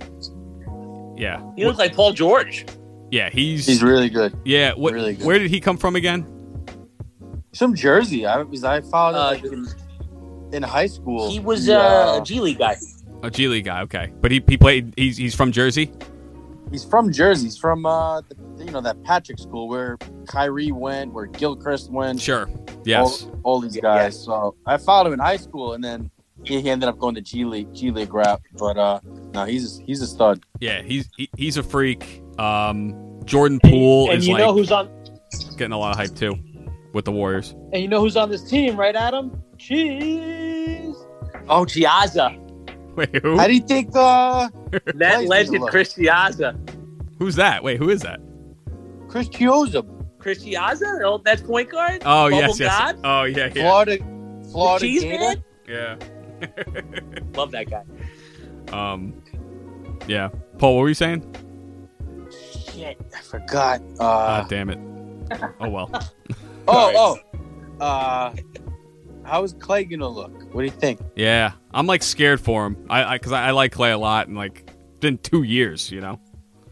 Yeah. He looks like Paul George. Yeah, he's He's really good. yeah. What, really good. Where did he come from again? He's from Jersey. I was I followed Uh, like, in, in high school. He was He, uh, a G League guy. A G League guy. Okay, but he he played. He's he's from Jersey. He's from Jersey. He's from uh, the, you know that Patrick school where Kyrie went, where Gilchrist went. Sure. Yes. All, all these guys. So I followed him in high school, and then he, he ended up going to G League, G League route. But uh, no, he's he's a stud. Yeah. He's he, he's a freak. Um, Jordan Poole and is you like know who's on getting a lot of hype too with the Warriors. and you know who's on this team, right, Adam? Cheese. Oh, Giazza. Wait, who? How do you think uh, That Nice legend, look. Chris Giazza. Who's that? Wait, who is that? Chris Chiozza, Chris Giazza? Oh, that's point guard? Oh Bubble yes, yes. God? Oh yeah, yeah, Florida, Florida Cheese Gator? man? yeah. Love that guy. um, yeah. Paul, what were you saying? Shit, I forgot. Uh, Ah, damn it. Oh well. oh, oh. Uh, how is Clay gonna look? What do you think? Yeah, I'm like scared for him. I because I, I like Clay a lot, and like it's been two years, you know.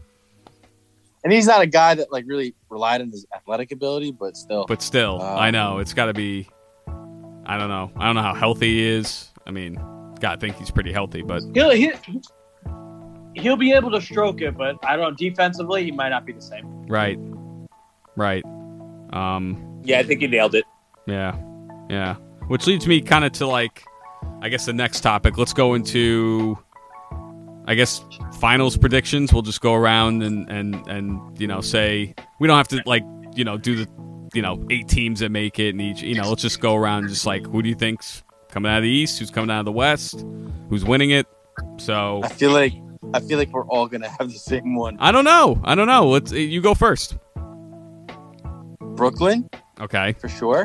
And he's not a guy that like really relied on his athletic ability, but still. But still, Um, I know it's got to be. I don't know. I don't know how healthy he is. I mean, God, I think he's pretty healthy, but He'll he, he'll be able to stroke it, but I don't know. Defensively, he might not be the same. right, right. Um, Yeah, I think he nailed it. yeah, yeah. Which leads me kind of to like, I guess the next topic. Let's go into, I guess, finals predictions. We'll just go around and and and you know say we don't have to like you know do the you know eight teams that make it and each you know let's just go around and just like who do you think's coming out of the East, who's coming out of the West, who's winning it. So I feel like I feel like we're all gonna have the same one. I don't know. I don't know. Let's you go first. Brooklyn, Okay. for sure.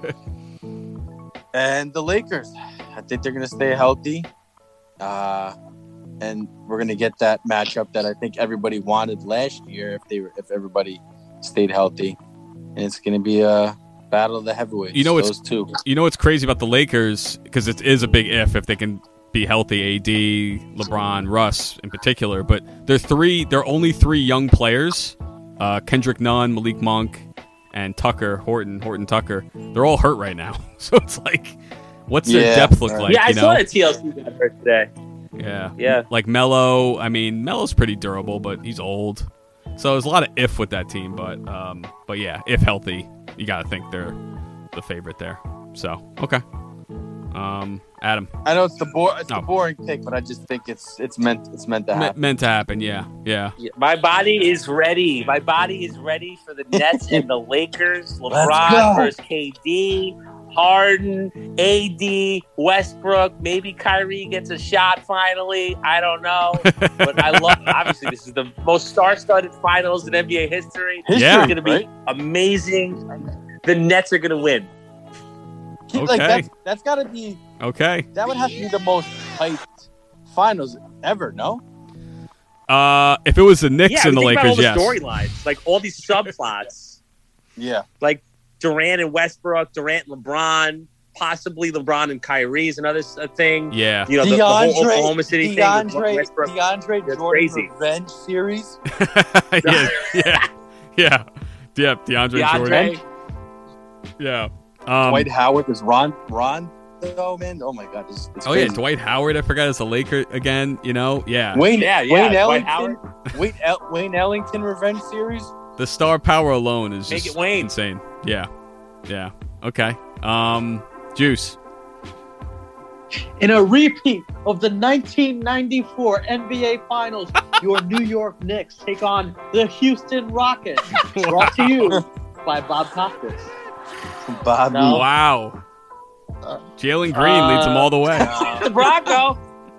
And the Lakers. I think they're gonna stay healthy. Uh and we're gonna get that matchup that I think everybody wanted last year if they were if everybody stayed healthy. And it's gonna be a battle of the heavyweights. You know, it's- those two. You know what's crazy about the Lakers because it is a big if if they can be healthy. A D, LeBron, Russ in particular, but they're three. They're only three young players: uh, Kendrick Nunn, Malik Monk, and Tucker Horton. Horton Tucker. They're all hurt right now, so it's like, what's their Yeah. depth look like? yeah, I you know? saw that T L C got hurt today. Yeah, Yeah. like Melo. I mean, Melo's pretty durable, but he's old. So there's a lot of if with that team, but um, but yeah, if healthy, you got to think they're the favorite there. So okay, um, Adam, I know it's the bo- it's Oh. the boring pick, but I just think it's it's meant it's meant to Me- happen. meant to happen. Yeah, yeah, Yeah, my body is ready. My body is ready for the Nets and the Lakers. go. LeBron versus K D, Harden, A D, Westbrook. Maybe Kyrie gets a shot finally. I don't know. But I love, obviously, this is the most star-studded finals in N B A history. History, Yeah. It's going to be right? amazing. The Nets are going to win. Like Okay. that's that's got to be okay. that would have to be the most hyped finals ever. No, Uh, if it was the Knicks Yeah, and the think about all Lakers, the yes. storylines, like all these subplots. yeah, like Durant and Westbrook, Durant, LeBron, possibly LeBron and Kyrie is another s- uh, thing. Yeah, You know, the, the whole DeAndre, Oklahoma City thing. with DeAndre, Westbrook. DeAndre That's Jordan crazy. revenge series. yeah, yeah, yeah, yeah. DeAndre, Jordan. DeAndre, Yeah. Um, Dwight Howard is Ron Ron. Oh man, oh my god, this, it's oh yeah, crazy. Dwight Howard. I forgot it's a Laker again. You know, yeah. Wayne, Yeah, yeah, Wayne Dwight Ellington, Howard. Wayne, El- Wayne Ellington revenge series. The star power alone is Make just it Wayne. insane. Yeah, yeah. Okay. Um, Juice. In a repeat of the nineteen ninety-four N B A Finals, your New York Knicks take on the Houston Rockets. Brought to you by Bob Costas. Bobby. No. Wow. Uh, Jalen Green leads them all the way. the Bronco.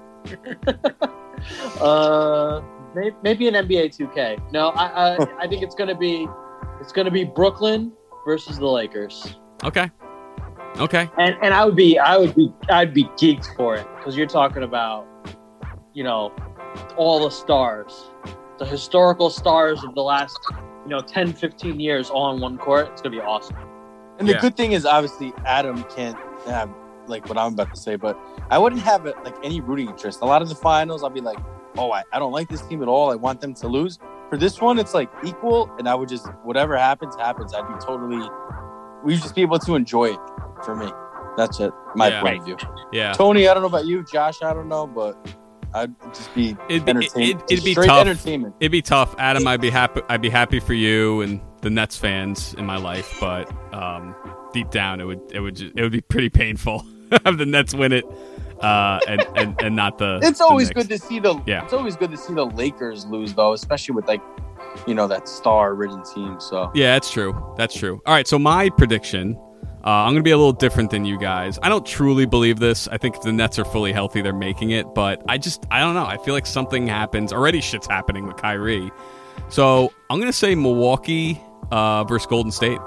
Uh, maybe, maybe an N B A two K. No, I I, I think it's gonna be it's gonna be Brooklyn versus the Lakers. Okay. Okay. And and I would be I would be I'd be geeked for it because you're talking about, you know, all the stars, the historical stars of the last, you know, ten, fifteen years all on one court. It's gonna be awesome. And the Yeah. good thing is, obviously, Adam can't have like what I'm about to say, but I wouldn't have it, like any rooting interest. A lot of the finals, I'll be like, oh, I, I don't like this team at all. I want them to lose. For this one, it's like equal, and I would just whatever happens, happens. I'd be totally. We'd just be able to enjoy it. For me, that's it. My Yeah. point of view. Yeah. Tony, I don't know about you. Josh, I don't know, but I'd just be It'd be- entertained. it- it'd be Straight tough. entertainment. It'd be tough, Adam. I'd be happy. I'd be happy for you and the Nets fans in my life, but um, deep down, it would it would just, it would be pretty painful have the Nets win it, uh, and, and and not the. It's the always Knicks. good to see the. Yeah. It's always good to see the Lakers lose, though, especially with like, you know, that star-ridden team. So Yeah, that's true. That's true. All right, so my prediction. Uh, I'm going to be a little different than you guys. I don't truly believe this. I think if the Nets are fully healthy, they're making it. But I just, I don't know. I feel like something happens. Already shit's happening with Kyrie. So I'm going to say Milwaukee uh, versus Golden State.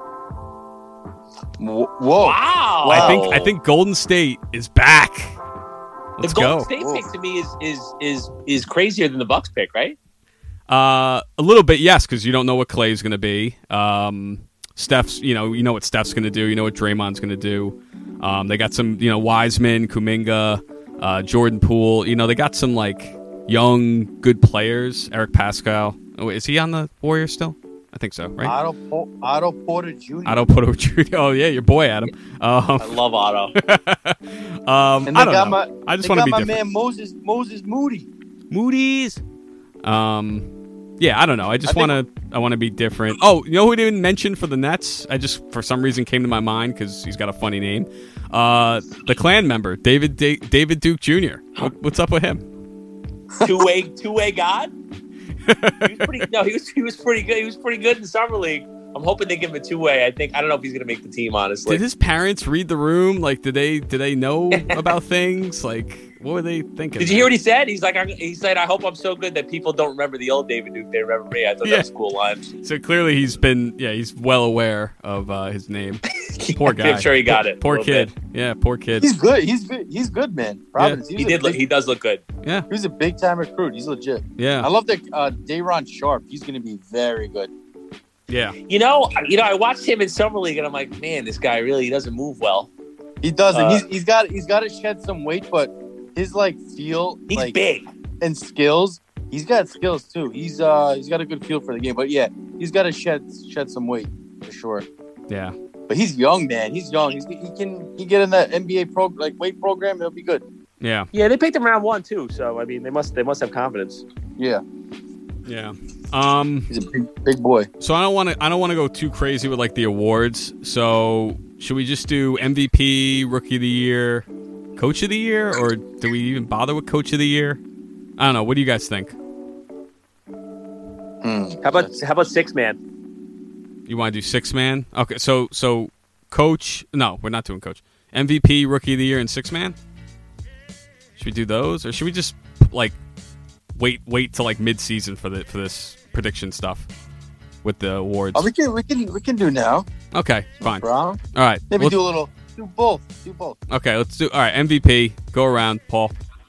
Wh- whoa, Wow. I think I think Golden State is back. Let's the Golden go. State Whoa. pick to me is is is is crazier than the Bucks pick, right? Uh, a little bit, yes, because you don't know what Clay's going to be. Um, Steph's, you know, you know what Steph's going to do. You know what Draymond's going to do. Um, they got some, you know, Wiseman, Kuminga, uh, Jordan Poole. You know, they got some like young, good players. Eric Pascal. Oh, is he on the Warriors still? I think so, right? Otto, Po- Otto Porter Junior Otto Porter Junior Oh yeah, your boy Adam. Um, I love Otto. um, And I they don't got know. my, I just they want to got be my different. man Moses Moses Moody. Moody's. Um, yeah, I don't know. I just I want think- to. I want to be different. Oh, you know who we didn't mention for the Nets? I just for some reason came to my mind because he's got a funny name. Uh, the Clan member, David Da- David Duke Junior What, what's up with him? two way two way god. He was pretty. No, he was he was pretty good. He was pretty good in summer league. I'm hoping they give him a two way. I think I don't know if he's gonna make the team. Honestly, Did his parents read the room? Like, did they did they know about things? Like, what were they thinking? did you hear what he said? He's like, I, he said, I hope I'm so good that people don't remember the old David Duke. They remember me. I thought Yeah. that was a cool line. So clearly he's been, yeah, he's well aware of uh, his name. Poor guy. I'm sure he got it. a Poor little kid. bit. Yeah, poor kid. He's good. He's good. He's good, man. Providence. He was a did. Look, big- he does look good. Yeah, He was a big time recruit. He's legit. I yeah, love that uh, Dayron Sharp. He's going to be very good. yeah. You know, you know, I watched him in summer league, and I'm like, man, this guy really doesn't move well. He doesn't. Uh, he's he's got he's got to shed some weight, but his like feel He's like big. and skills. He's got skills too. He's uh he's got a good feel for the game. But yeah, he's got to shed shed some weight for sure. Yeah. But he's young, man. He's young. He's, he can he get in that N B A pro like weight program. It'll be good. Yeah. Yeah, they picked him round one too. So I mean, they must they must have confidence. Yeah, Yeah. Um he's a big big boy. so I don't want to I don't want to go too crazy with like the awards. So, should we just do M V P, Rookie of the Year, Coach of the Year, or do we even bother with Coach of the Year? I don't know. What do you guys think? Mm. How about how about six man? You want to do six man? Okay, so so coach. No, we're not doing coach. M V P, Rookie of the Year, and six man. Should we do those, or should we just like wait wait till like mid season for the for this prediction stuff with the awards? Oh, we can we can we can do now. Okay, fine. All Brown. right. Maybe We'll- do a little. Do both. Do both. okay, let's do. All right, M V P. Go around, Paul.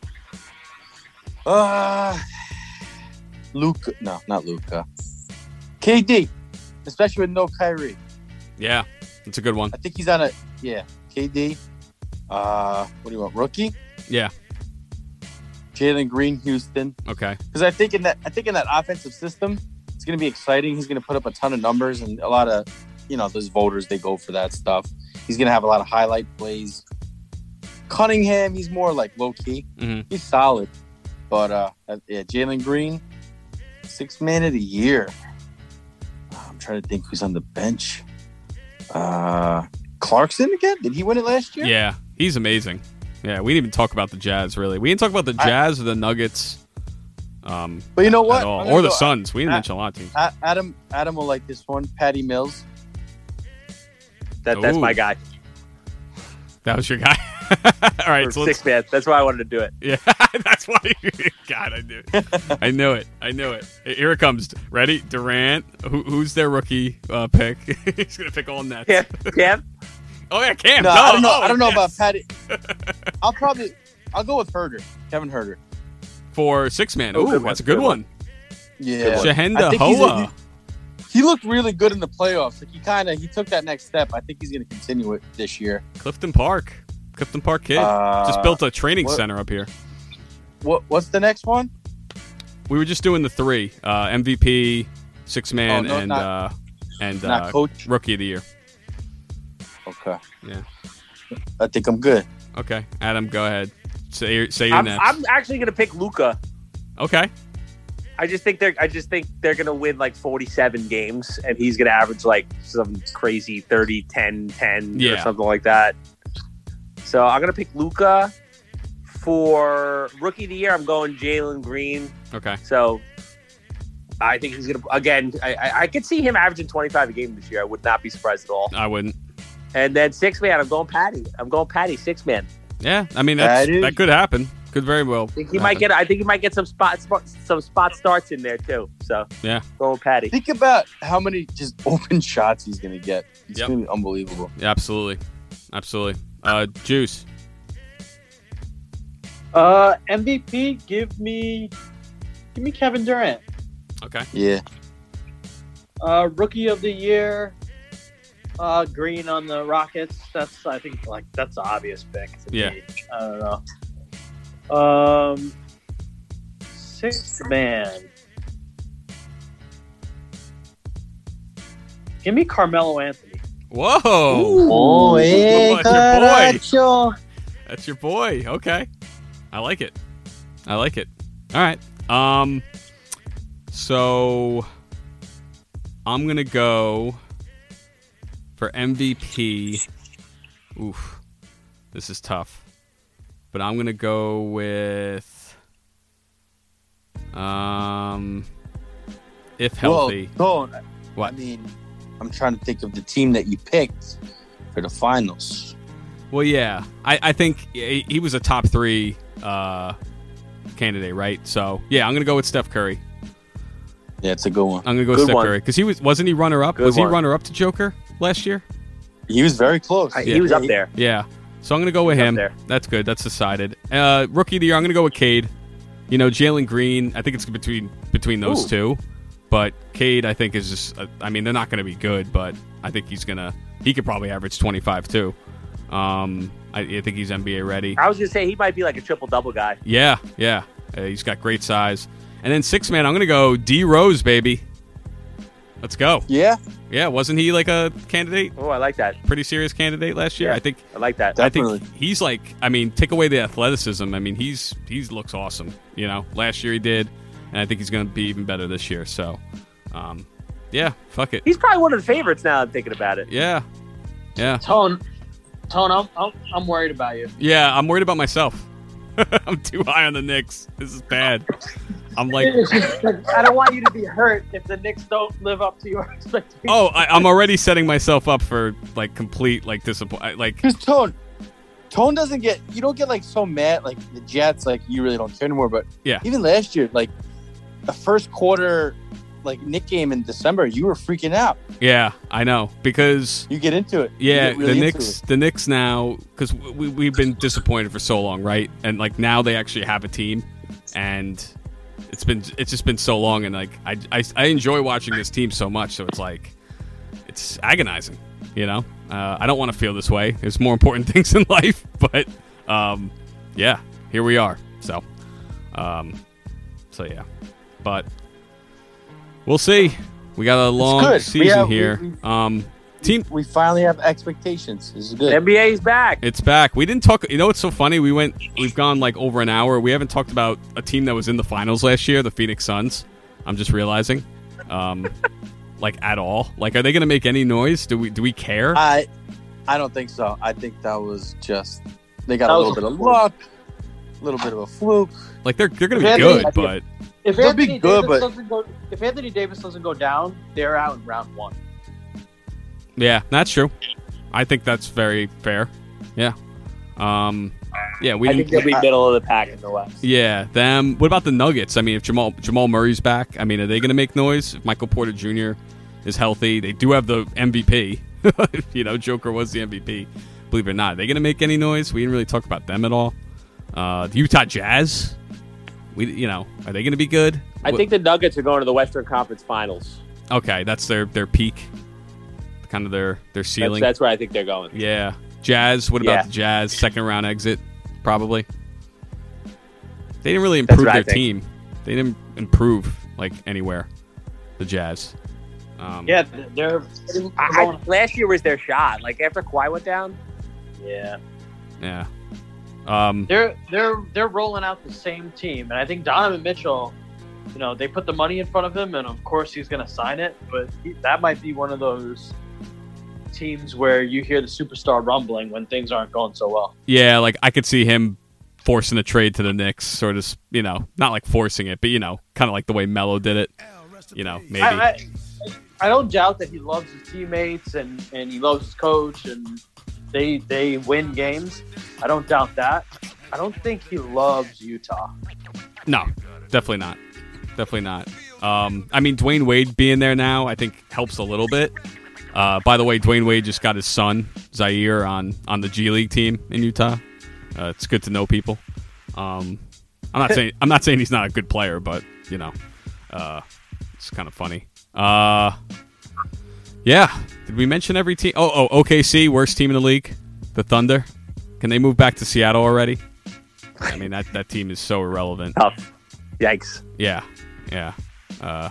Uh, Luka. No, not Luka. K D. Especially with no Kyrie. Yeah, that's a good one. I think he's on a yeah. K D. Uh, what do you want? Rookie? Yeah. Jalen Green, Houston. Okay. Because I think in that I think in that offensive system, it's going to be exciting. He's going to put up a ton of numbers and a lot of, you know, those voters they go for that stuff. He's going to have a lot of highlight plays. Cunningham, he's more like low key. hmm He's solid, but uh, yeah, Jalen Green, six man of the year. I'm trying to think who's on the bench. Uh, Clarkson again? Did he win it last year? Yeah, he's amazing. Yeah, we didn't even talk about the Jazz really. We didn't talk about the I- Jazz or the Nuggets. Um, But you know what? at all. I'm gonna Or the go- Suns. We didn't I- mention a lot of teams. A- Adam, Adam will like this one. Patty Mills. That that's Ooh. my guy. That was your guy. All right, For so let's, six man. That's why I wanted to do it. yeah, that's why. God, I knew it. I knew it. I knew it. Here it comes. Ready? Durant. Who, who's their rookie uh, pick? He's gonna pick all Nets. Cam, Cam, Oh yeah, Cam. No, duh. I don't know. Oh, I don't know yes. about Patty. I'll probably. I'll go with Herder, Kevin Herder. For six man. Oh, Ooh, good that's one, a good good one. Yeah, Shahenda I think he's Hoa. a- he looked really good in the playoffs. Like he kind of he took that next step. I think he's going to continue it this year. Clifton Park. Clifton Park kid. Uh, just built a training what- center up here. What What's the next one? We were just doing the three. Uh, M V P, six man, Oh, no, and not- uh, and Not uh, coach. rookie of the year. Okay. Yeah. I think I'm good. Okay. Adam, go ahead. Say your, say your I'm, next. I'm actually going to pick Luca. Okay. I just think they're. I just think they're going to win like forty-seven games, and he's going to average like some crazy thirty, ten, ten, or Yeah. something like that. So I'm going to pick Luca. For rookie of the year, I'm going Jalen Green. Okay. So I think he's going to again. I, I, I could see him averaging twenty-five a game this year. I would not be surprised at all. I wouldn't. And then six man, I'm going Patty. I'm going Patty six man. Yeah. I mean, that's, That is- that could happen. Could very well. I think he might get. I think he might get some spot, spot some spot starts in there too. So Yeah. going Patty. Think about how many just open shots he's going to get. It's Yep. going to be unbelievable. Yeah, absolutely. Absolutely. Uh, Juice. Uh, M V P, give me, give me Kevin Durant. Okay. Yeah. Uh, rookie of the year, uh, Green on the Rockets. That's I think like that's an obvious pick. To Yeah. me. I don't know. Um, sixth man. Give me Carmelo Anthony. Whoa. Oh, hey, that's your Caracho. That's your boy. Okay. I like it. I like it. All right. Um so I'm going to go for M V P. Oof. This is tough. But I'm going to go with um if healthy. Well, don't. What? I mean, I'm trying to think of the team that you picked for the finals. Well, yeah. I I think he he was a top three uh candidate, right? So, yeah, I'm going to go with Steph Curry. Yeah, it's a good one. I'm gonna go Good Steph one. Curry because he was wasn't he runner up? Good Was he one. runner up to Joker last year? He was very close. I- Yeah. He was up there. Yeah. So I'm gonna go with He's up him. there. That's good. That's decided. Uh, rookie of the year, I'm gonna go with Cade. You know, Jalen Green. I think it's between between those Ooh. two, but Cade, I think is just. Uh, I mean, they're not gonna be good, but I think he's gonna. He could probably average twenty-five too. Um, I, I think he's N B A ready. I was gonna say he might be like a triple double guy. Yeah, yeah. Uh, he's got great size. And then six man, I'm gonna go D Rose, baby. Let's go. Yeah, Yeah, wasn't he like a candidate? Oh, I like that. Pretty serious candidate last year. Yeah. I think. I like that. I Definitely. think he's like. I mean, take away the athleticism. I mean, he's he's looks awesome. You know, last year he did, and I think he's going to be even better this year. So, um, yeah, fuck it. He's probably one of the favorites now. I'm thinking about it. Yeah, yeah, Tone, Tone, I'm I'm, I'm worried about you. yeah. I'm worried about myself. I'm too high on the Knicks. This is bad. I'm like, It's just, like, I don't want you to be hurt if the Knicks don't live up to your expectations. oh, I, I'm already setting myself up for like complete like disappointment. Like, because Tone, Tone doesn't get. You don't get like so mad like the Jets. Like you really don't care anymore. But Yeah. even last year, like the first quarter, like Knick game in December, you were freaking out. yeah, I know because. You get into it. You Yeah, get really the into Knicks. it. The Knicks now, because we we've been disappointed for so long, right? And like now they actually have a team, and it's been it's just been so long, and like I I, I enjoy watching this team so much, so it's like it's agonizing, you know. Uh, I don't want to feel this way. There's more important things in life, but um, yeah, here we are. So, um, so yeah, but we'll see. We got a long good. season We have- here. we- we- um, team. We finally have expectations. This is good. N B A's back. It's back. We didn't talk. You know what's so funny? We went. We've gone like over an hour. We haven't talked about a team that was in the finals last year, the Phoenix Suns. I'm just realizing, um, like at all. Like, are they going to make any noise? Do we? Do we care? I, I don't think so. I think that was just they got That a was little bit a of fluke. luck, a little bit of a fluke. Like they're they're going to If be Anthony- good, but If They'll be Anthony good, Davis but- doesn't go, if Anthony Davis doesn't go down, they're out in round one. yeah, that's true. I think that's very fair. Yeah. Um. Yeah, we I didn't. think they'll be middle of the pack in the West. Yeah, them. What about the Nuggets? I mean, if Jamal Jamal Murray's back, I mean, are they going to make noise? If Michael Porter Junior is healthy. They do have the M V P. You know, Joker was the M V P. Believe it or not, are they going to make any noise? We didn't really talk about them at all. Uh, the Utah Jazz. We, you know, are they going to be good? I think the Nuggets are going to the Western Conference Finals. Okay, that's their their peak, kind of their their ceiling. That's, that's where I think they're going. Yeah, Jazz. What about Yeah. the Jazz? Second round exit, probably. They didn't really improve what I their think. team. They didn't improve like anywhere. The Jazz. Um, Yeah, they're. I, I, last year was their shot. Like after Kawhi went down. Yeah, Yeah. Um, they're they're they're rolling out the same team, and I think Donovan Mitchell. You know, they put the money in front of him, and of course he's going to sign it. But he, that might be one of those teams where you hear the superstar rumbling when things aren't going so well. yeah, like I could see him forcing a trade to the Knicks, sort of. You know, not like forcing it, but you know, kind of like the way Melo did it. You know, maybe. I, I, I don't doubt that he loves his teammates and, and he loves his coach and they they win games. I don't doubt that. I don't think he loves Utah. No, definitely not. Definitely not. Um, I mean, Dwayne Wade being there now, I think helps a little bit. Uh, by the way, Dwayne Wade just got his son Zaire on on the G League team in Utah. Uh, it's good to know people. Um, I'm not saying I'm not saying he's not a good player, but you know, uh, it's kind of funny. Uh, yeah. Did we mention every team? Oh, oh, O K C, worst team in the league, the Thunder. Can they move back to Seattle already? I mean, that that team is so irrelevant. Tough. Yikes. Yeah, yeah. Uh,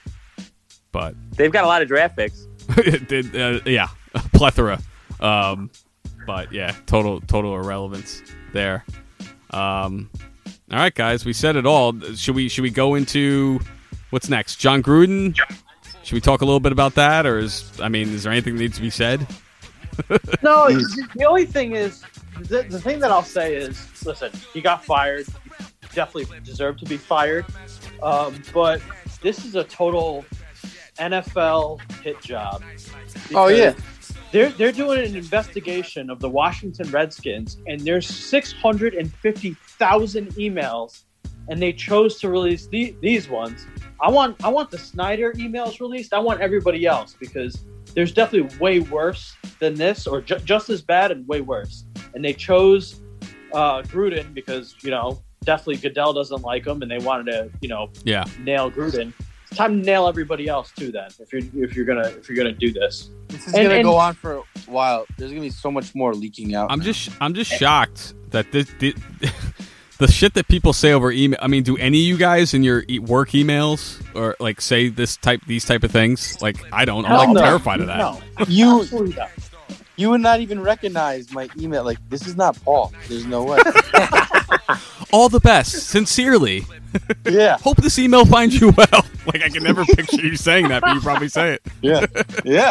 but They've got a lot of draft picks. it did, uh, yeah, a plethora. Um, but yeah, total total irrelevance there. Um, all right, guys, we said it all. Should we should we go into what's next? John Gruden. Should we talk a little bit about that, or is I mean, is there anything that needs to be said? No, the only thing is, the, the thing that I'll say is, listen, he got fired. He definitely deserved to be fired. Um, but this is a total N F L hit job. Oh, yeah. They're, they're doing an investigation of the Washington Redskins, and there's six hundred fifty thousand emails, and they chose to release the, these ones. I want I want the Snyder emails released. I want everybody else, because there's definitely way worse than this, or ju- just as bad and way worse. And they chose uh, Gruden because, you know, definitely Goodell doesn't like him, and they wanted to, you know, Yeah. nail Gruden. It's time to nail everybody else too. Then, if you're if you're gonna if you're gonna do this, This is And- gonna and- go on for a while. There's gonna be so much more leaking out. I'm now. just I'm just shocked that this, this the shit that people say over email. I mean, do any of you guys in your e- work emails or like say this type these type of things? Like I don't. I'm Hell like no. terrified of that. No, you absolutely not. you would not even recognize my email. Like, this is not Paul. There's no way. All the best, sincerely. Yeah, Hope this email finds you well. Like I can never picture you saying that, but you probably say it. yeah, yeah.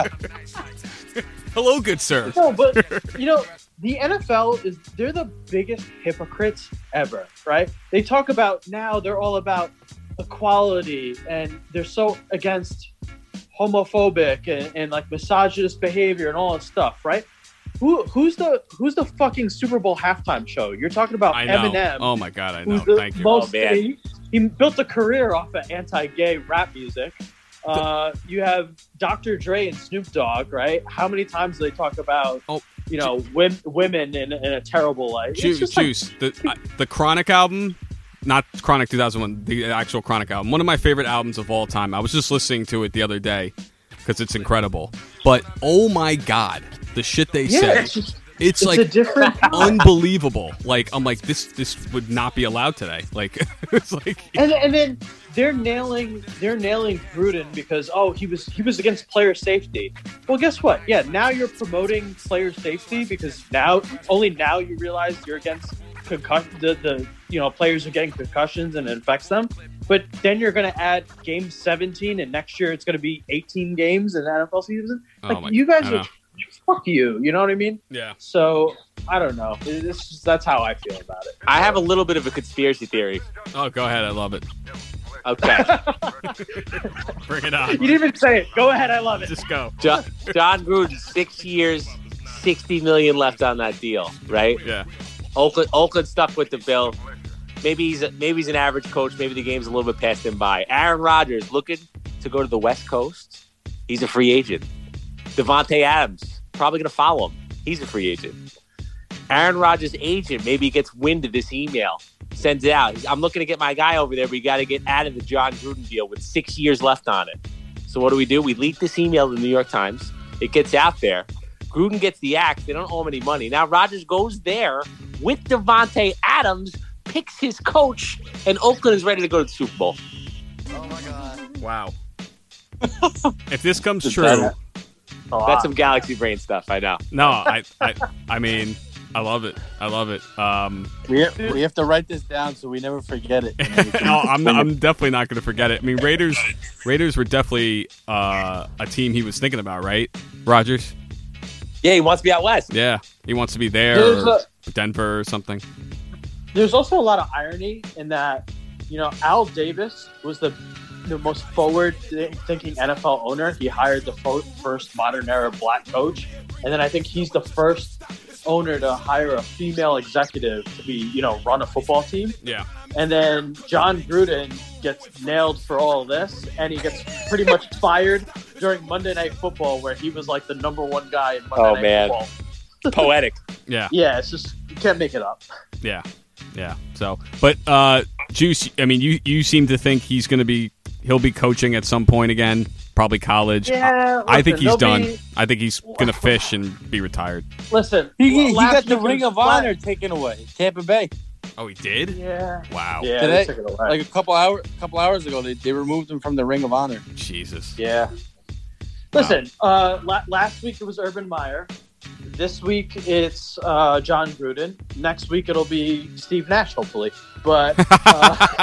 Hello, good sir. No, but you know, the N F L is they're the biggest hypocrites ever, right? They talk about now they're all about equality and they're so against homophobic and, and like misogynist behavior and all that stuff, right? Who who's the who's the fucking Super Bowl halftime show? You're talking about I know. Eminem. Oh my god, I know. who's the Thank you. most, Oh, man. he, he built a career off of anti-gay rap music. Uh, you have Doctor Dre and Snoop Dogg, right? How many times do they talk about, Oh, you know, wim, women in, in a terrible light? It's Juice, just like- Juice. The uh, the Chronic album, not Chronic two thousand one, the actual Chronic album. One of my favorite albums of all time. I was just listening to it the other day because it's incredible. But oh my god, the shit they yeah, say. it's, just, It's, it's like a different time. unbelievable. Like I'm like this this would not be allowed today. Like it's like and and then they're nailing they're nailing Gruden because oh he was he was against player safety. Well, guess what? Yeah, now you're promoting player safety because now only now you realize you're against concussion. The, the you know players are getting concussions and it affects them. But then you're going to add game seventeen, and next year it's going to be eighteen games in the N F L season. Oh Like my- you guys I are know. fuck you. You know what I mean? yeah. So I don't know. It's just, that's how I feel about it. I have a little bit of a conspiracy theory. Oh, go ahead. I love it. Okay. Bring it on. You didn't even say it. Go ahead. I love it. Just go. John, John Gruden, six years, sixty million left on that deal, right? Yeah. Oakland, Oakland stuck with the bill. Maybe he's a, maybe he's an average coach. Maybe the game's a little bit past him by. Aaron Rodgers looking to go to the West Coast. He's a free agent. Devontae Adams, probably going to follow him. He's a free agent. Aaron Rodgers' agent maybe gets wind of this email, sends it out. I'm looking to get my guy over there, but we got to get out of the John Gruden deal with six years left on it. So what do we do? We leak this email to the New York Times. It gets out there. Gruden gets the axe. They don't owe him any money. Now Rodgers goes there with Devontae Adams, picks his coach, and Oakland is ready to go to the Super Bowl. Oh my God. Wow. If this comes true, that's some Galaxy brain stuff. I know. no, I, I, I mean, I love it. I love it. Um, We have, we have to write this down so we never forget it. And then we can no, I'm, bring it- I'm definitely not going to forget it. I mean, Raiders, Raiders were definitely uh, a team he was thinking about, right? Rodgers. Yeah, he wants to be out west. Yeah, he wants to be there, There's or a- Denver or something. There's also a lot of irony in that, you know, Al Davis was the the most forward-thinking N F L owner. He hired the fo- first modern-era black coach, and then I think he's the first owner to hire a female executive to be, you know, run a football team. Yeah. And then John Gruden gets nailed for all of this, and he gets pretty much fired during Monday Night Football, where he was like the number one guy in Monday Oh, Night man. Football. Poetic. Yeah. Yeah, it's just you can't make it up. Yeah. Yeah. So, but uh, Juice, I mean, you you seem to think he's going to be he'll be coaching at some point again, probably college. Yeah, I, I think listen, he's they'll done. be- I think he's going to fish and be retired. Listen, He, he last got the week Ring was of flat- Honor taken away. Tampa Bay. Oh, he did? Yeah. Wow. Yeah, Today, they took it away. like a couple hour, couple hours ago, they, they removed him from the Ring of Honor. Jesus. yeah. Listen, uh, la- last week it was Urban Meyer. This week it's uh, John Gruden. Next week it'll be Steve Nash, hopefully. But, uh,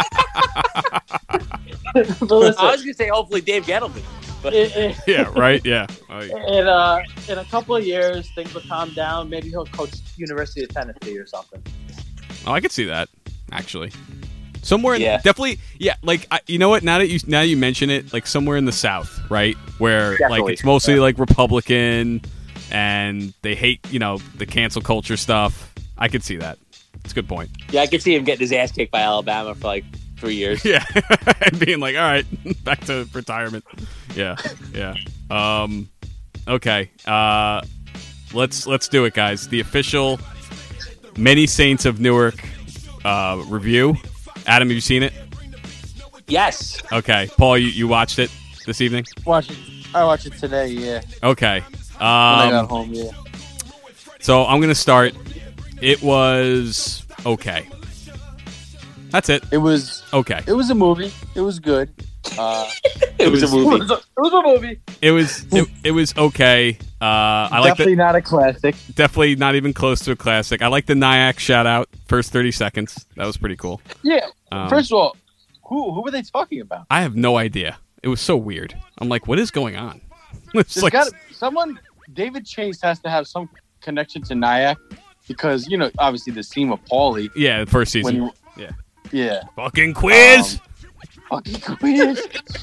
but I listen, was going to say hopefully Dave Gettleman. But it, it, Yeah. Right. Yeah. Oh, yeah. in, uh, in a couple of years, things will calm down. Maybe he'll coach University of Tennessee or something. Oh, I could see that actually. Somewhere, in, Yeah. definitely, yeah. Like I, you know what? Now that you now you mention it, like somewhere in the South, right, where like Definitely. it's mostly like Republican, and they hate you know the cancel culture stuff. I could see that. It's a good point. yeah, I could see him getting his ass kicked by Alabama for like three years. Yeah, and being like, all right, back to retirement. Yeah, yeah. Um, okay. Uh, let's let's do it, guys. The official Many Saints of Newark uh, review. Adam, have you seen it? Yes. Okay, Paul, you, you watched it this evening. Watch it. I watched it today. Yeah, Okay. when I got Um, home. Yeah. so I'm gonna start. It was okay. That's it. It was. Okay. It was a movie. It was good. Uh, It was a It movie. was a, it was a movie. It was it, it was okay. Uh, I like definitely the not a classic. definitely not even close to a classic. I like the Nyack shout out first thirty seconds. That was pretty cool. Yeah. Um, First of all, who who were they talking about? I have no idea. It was so weird. I'm like, what is going on? It's There's like, got someone. David Chase has to have some connection to Nyack because you know obviously the scene with Paulie yeah, the first when season. you, Yeah. yeah Fucking quiz. fucking quiz.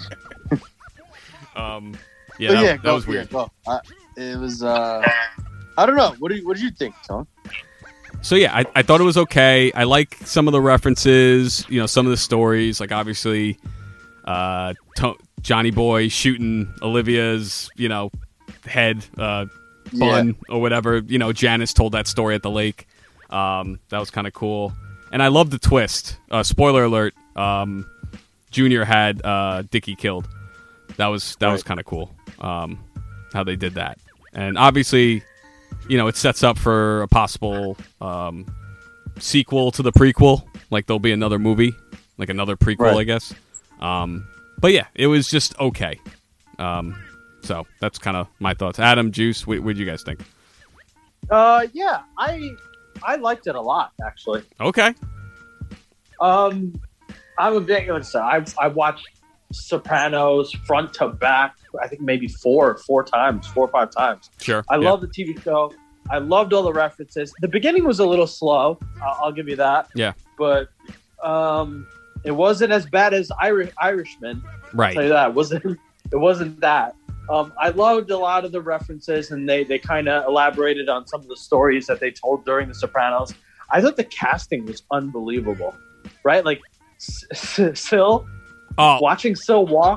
Um, yeah, But that, yeah, that go, was weird. Yeah, go. I, it was. uh I don't know. What do you What did you think, Tom? So yeah, I, I thought it was okay. I like some of the references, you know, some of the stories, like obviously uh, to- Johnny Boy shooting Olivia's, you know, head, uh, bun or whatever. You know, Janice told that story at the lake. Um, that was kind of cool, and I love the twist. Uh, spoiler alert: um, Junior had uh, Dickie killed. That was that was Right. kind of cool. Um, how they did that, and obviously, you know, it sets up for a possible um, sequel to the prequel. Like there'll be another movie, like another prequel, Right. I guess. Um, but yeah, it was just okay. Um, so that's kind of my thoughts. Adam, Juice, what did you guys think? Uh, yeah, I I liked it a lot actually. Okay. Um, I'm a big. Like I said, I I watched Sopranos front to back. I think maybe four four times, four or five times. Sure. I Yeah. love the T V show. I loved all the references. The beginning was a little slow. I'll, I'll give you that. Yeah. But um, it wasn't as bad as Irish Irishman. I'll Right. tell you that. It wasn't it wasn't that. Um, I loved a lot of the references, and they they kind of elaborated on some of the stories that they told during The Sopranos. I thought the casting was unbelievable. Right, like S- S- Sil. Oh, Watching Sil walk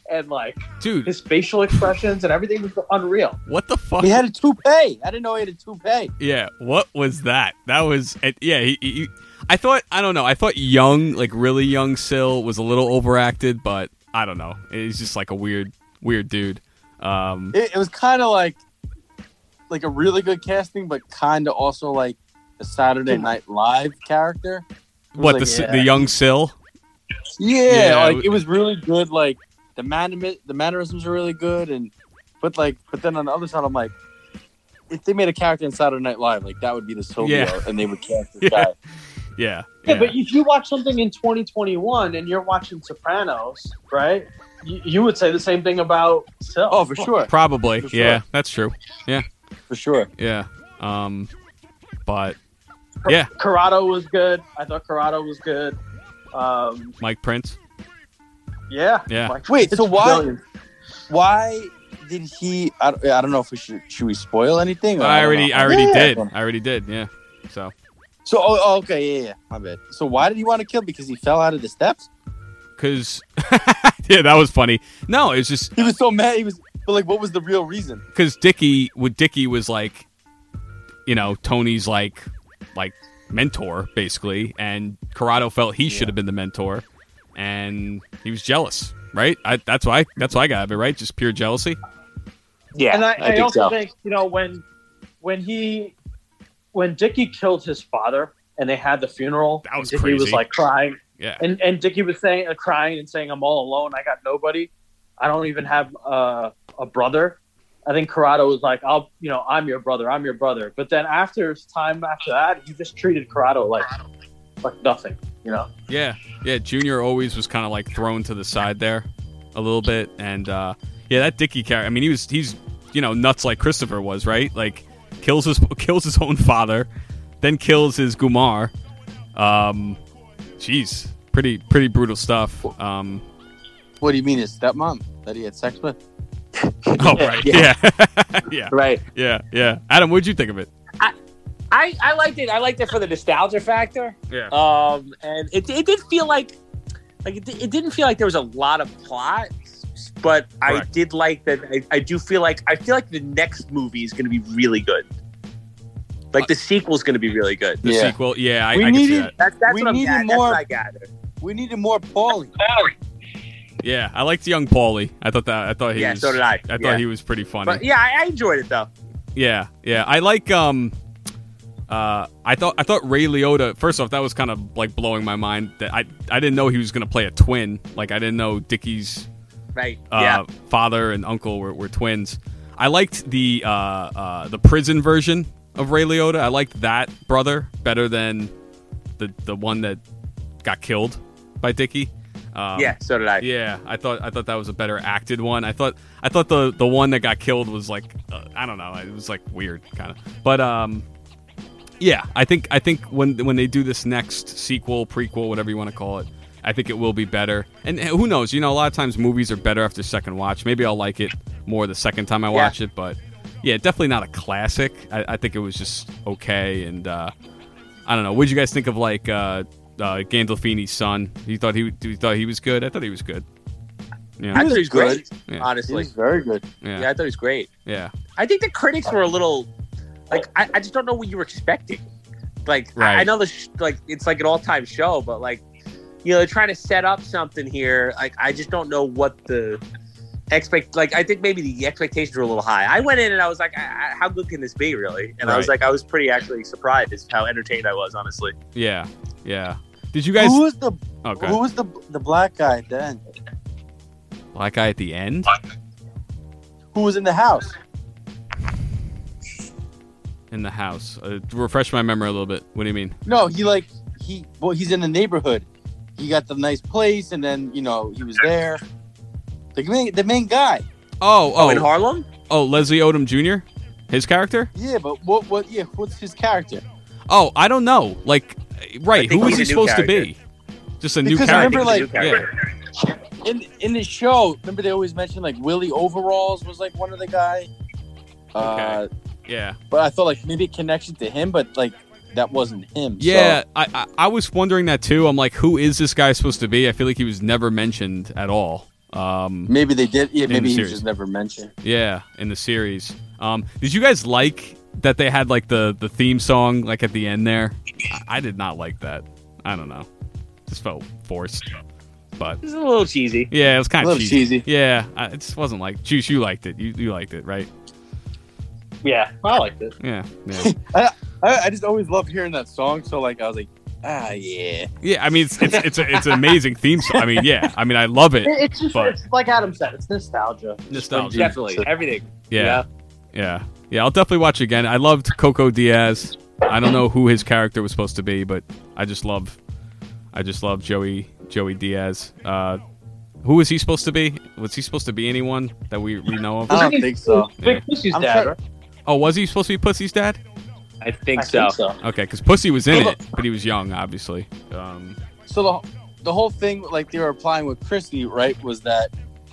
and like Dude, his facial expressions and everything was unreal. what the fuck? He had a toupee. I didn't know he had a toupee. Yeah, what was that? That was and yeah. He, he, I thought I don't know. I thought young, like really young Syl was a little overacted, but I don't know. He's just like a weird, weird dude. Um, It, it was kind of like like a really good casting, but kind of also like a Saturday Night Live character. It was what like, the yeah. the young Syl? Yeah, Yeah, like it- it was really good. Like the man, the mannerisms are really good, and but like, but then on the other side, I'm like, if they made a character in Saturday Night Live, like that would be the Silvio, Yeah. and they would cast this Yeah. guy. Yeah, Yeah, but if you watch something in twenty twenty-one and you're watching Sopranos, right? You, you would say the same thing about Syl. Oh, for sure, probably. For sure. Yeah, that's true. for sure. Yeah. Um, but yeah, Corrado was good. I thought Corrado was good. Um, Mike Prince. yeah. Yeah. Mike Wait, Prince so was why- brilliant. Why did he? I, don't- I don't know if we should. Should we spoil anything? or I don't already, know? I already Yeah. did. I already did. Yeah. So, So, oh, oh, okay, yeah, yeah, my bad. So, why did he want to kill? Because he fell out of the steps. because yeah, that was funny. No, it's just He was so mad. He was, but like, what was the real reason? because Dickie, with Dickie was like, you know, Tony's like, like mentor basically, and Corrado felt he should have been the mentor, and he was jealous, right? I, that's why. That's why I got out of it, right? Just pure jealousy. Yeah, And I, I, I, think also so. think, you know, when when he when Dickie killed his father and they had the funeral, That was and Dickie was crazy. like crying, Yeah. and and Dickie was saying, uh, crying and saying, "I'm all alone. I got nobody. I don't even have uh, a brother." I think Corrado was like, "I'll, you know, I'm your brother. I'm your brother." But then after time after that, he just treated Corrado like like nothing, you know. Yeah, yeah. Junior always was kind of like thrown to the side there, a little bit, and uh, yeah, that Dickie character. I mean, he was he's you know nuts like Christopher was, right? Like kills his kills his own father, then kills his Gumar. Um, jeez, pretty pretty brutal stuff. Um, What do you mean, his stepmom that he had sex with? oh right, yeah, yeah, Right. yeah, yeah. Adam, what'd you think of it? I, I liked it. I liked it for the nostalgia factor. Yeah, Um, and it, it did feel like, like it, it didn't feel like there was a lot of plot, but I Correct. did like that. I, I do feel like I feel like the next movie is going to be really good. Like the sequel is going to be really good. the Yeah. sequel. Yeah, I, We I can see needed- that. That's that's We what I'm needed gathering. That's more- what I gather. We needed more Paulie. Yeah, I liked young Paulie. I thought that. I thought he Yeah, was. so did I. I thought Yeah. he was pretty funny. But yeah, I, I enjoyed it though. Yeah, yeah. I like um uh I thought I thought Ray Liotta, first off, that was kind of like blowing my mind that I I didn't know he was gonna play a twin. Like I didn't know Dickie's Right. uh yeah. father and uncle were, were twins. I liked the uh uh the prison version of Ray Liotta. I liked that brother better than the the one that got killed by Dickie. Um, Yeah. So did I. yeah, I thought I thought that was a better acted one. I thought I thought the the one that got killed was like uh, I don't know, it was like weird kind of. But um, yeah, I think I think when when they do this next sequel, prequel, whatever you want to call it, I think it will be better. And who knows? You know, a lot of times movies are better after second watch. Maybe I'll like it more the second time I Yeah. watch it. But yeah, definitely not a classic. I, I think it was just okay. And uh, I don't know. What did you guys think of like? Uh, Uh, Gandolfini's son. You thought he you thought he was good? I thought he was good. Yeah, I thought he was good. great. Yeah. He Honestly. was very good. yeah, Yeah, I thought he was great. yeah. I think the critics were a little like I, I just don't know what you were expecting. Like I, I Right. know the sh- like it's like an all time show, but like you know they're trying to set up something here. Like I just don't know what the expect. Like I think maybe the expectations were a little high. I went in and I was like, I, I, how good can this be, really? And I was Right. like, I was pretty actually surprised as how entertained I was, honestly. Yeah, yeah. Did you guys? Who was the Oh, Who God. was the the black guy at the end? Black guy at the end? Who was in the house? In the house. Uh, refresh my memory a little bit. What do you mean? No, he like he well he's in the neighborhood. He got the nice place, and then you know he was there. The main the main guy. Oh, Oh, in oh, Harlem? oh, Leslie Odom Junior His character? Yeah, but what what yeah what's his character? Oh, I don't know. Like, right? think Who was he he's a new supposed to be? Just a new Because character. remember, I think like he's a new character. Yeah. In in the show, remember they always mention like Willie Overalls was like one of the guy. Uh, Yeah. but I thought like maybe a connection to him, but like that wasn't him. Yeah, So, I, I I was wondering that too. I'm like, who is this guy supposed to be? I feel like he was never mentioned at all. Um, Maybe they did. Yeah, In maybe the he series. just never mentioned. yeah, in the series. Um, did you guys like that they had like the the theme song like at the end there? I, I did not like that. I don't know. Just felt forced. But It's a little cheesy. yeah, it was kind A of little cheesy. cheesy. Yeah, I, it just wasn't like Juice. You liked it. You you liked it, right? Yeah, I liked it. Yeah, yeah, I, I I just always love hearing that song. So like I was like, ah, yeah. yeah. I mean, it's it's it's, a, it's an amazing theme song. I mean, yeah. I mean, I love it. It- It's just But- it's like Adam said, it's nostalgia. Nostalgia. Definitely. Everything. Yeah. Yeah. Yeah, I'll definitely watch it again. I loved Coco Diaz. I don't know who his character was supposed to be, but I just love I just love Joey Joey Diaz. Uh who was he supposed to be? Was he supposed to be anyone that we, we know of? I don't think so. Big Pussy's I'm dad, trying- right? Oh, was he supposed to be Pussy's dad? I think I so. think so. Okay, because Pussy was in it, but he was young, obviously. Um, So the the whole thing, like they were applying with Christy, right, was that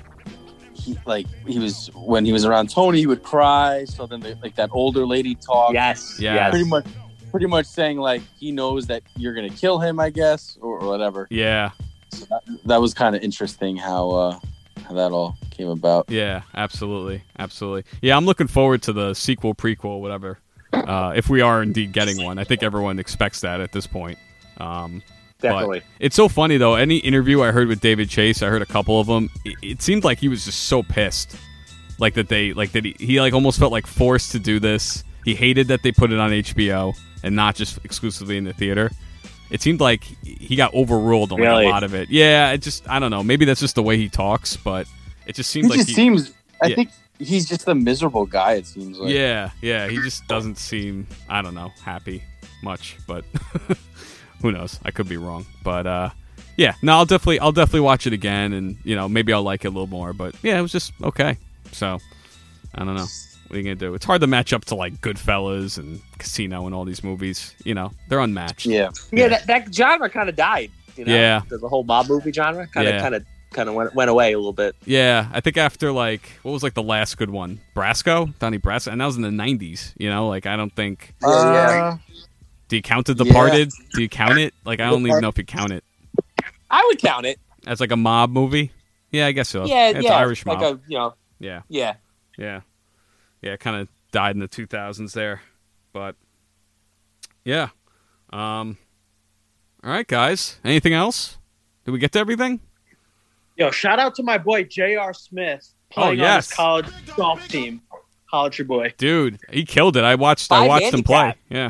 he like he was when he was around Tony, he would cry. So then they, like that older lady talk, Yes. Yeah. Yes. pretty much, pretty much saying like he knows that you're gonna kill him, I guess, or, or whatever. yeah, So that, that was kind of interesting how uh, how that all came about. yeah, absolutely, absolutely. Yeah, I'm looking forward to the sequel, prequel, whatever. Uh, if we are indeed getting one, I think everyone expects that at this point. Um, Definitely. It's so funny though. Any interview I heard with David Chase, I heard a couple of them. It, it seemed like he was just so pissed, like that they, like that he, he like almost felt like forced to do this. He hated that they put it on H B O and not just exclusively in the theater. It seemed like he got overruled on like, Really? a lot of it. Yeah, it just I don't know. Maybe that's just the way he talks, but it just He seems like just he, seems. I yeah. think he's just a miserable guy. It seems like. yeah, yeah. He just doesn't seem I don't know happy much, but. Who knows? I could be wrong, but uh, yeah. No, I'll definitely, I'll definitely watch it again, and you know, maybe I'll like it a little more. But yeah, it was just okay. So I don't know. What are you gonna do? It's hard to match up to like Goodfellas and Casino and all these movies. You know, they're unmatched. Yeah. Yeah, that, that genre kind of died. You know? Yeah. The, the whole mob movie genre kind of Yeah. kind of kind of went, went away a little bit. Yeah, I think after like what was like the last good one, Brasco, Donnie Brasco, and that was in the nineties. You know, like I don't think. Uh, Do you count The Yeah. Departed? Do you count it? Like I don't even know if you count it I would count it. as like a mob movie. Yeah, I guess so. Yeah, it's yeah. Irish like mob. a you know, yeah. yeah. Yeah. Yeah, it kind of died in the two thousands there. But, yeah. Um, all right, guys. Anything else? Did we get to everything? Yo, shout out to my boy J R. Smith playing Oh, yes. on his college golf team. College your boy. Dude, he killed it. I watched I Five watched him play. handicap. Yeah.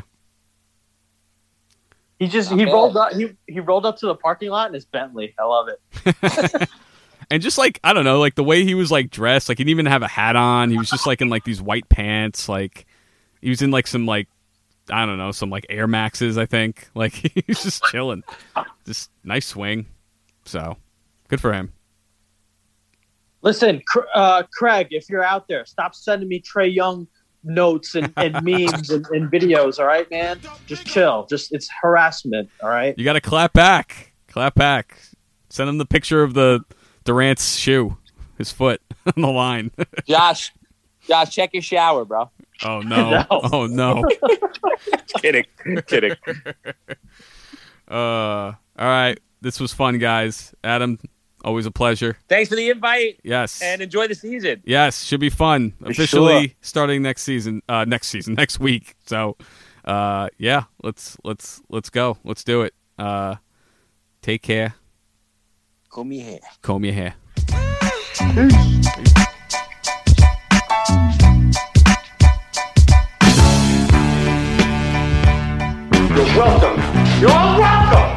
He just Not he bad. rolled up he he rolled up to the parking lot in his Bentley. I love it. And just like, I don't know, like the way he was like dressed, like he didn't even have a hat on. He was just like in like these white pants. Like he was in like some like, I don't know, some like Air Maxes, I think. Like he was just chilling. Just nice swing. So good for him. Listen, Cr- uh, Craig, if you're out there, stop sending me Trey Young notes and, and memes and, and videos. All right, man, just chill. Just it's harassment. All right. You got to clap back. Clap back. Send him the picture of the Durant's shoe, his foot on the line. Josh, Josh, check your shower, bro. Oh no! No. Oh no! kidding, kidding. Uh, all right. This was fun, guys. Adam, always a pleasure. Thanks for the invite Yes. and enjoy the season. Yes, should be fun. Officially starting next season. Uh, next season, next week. So, uh, yeah, let's let's let's go. Let's do it. Uh, take care. comb your hair. Comb your hair. You're welcome. You're welcome.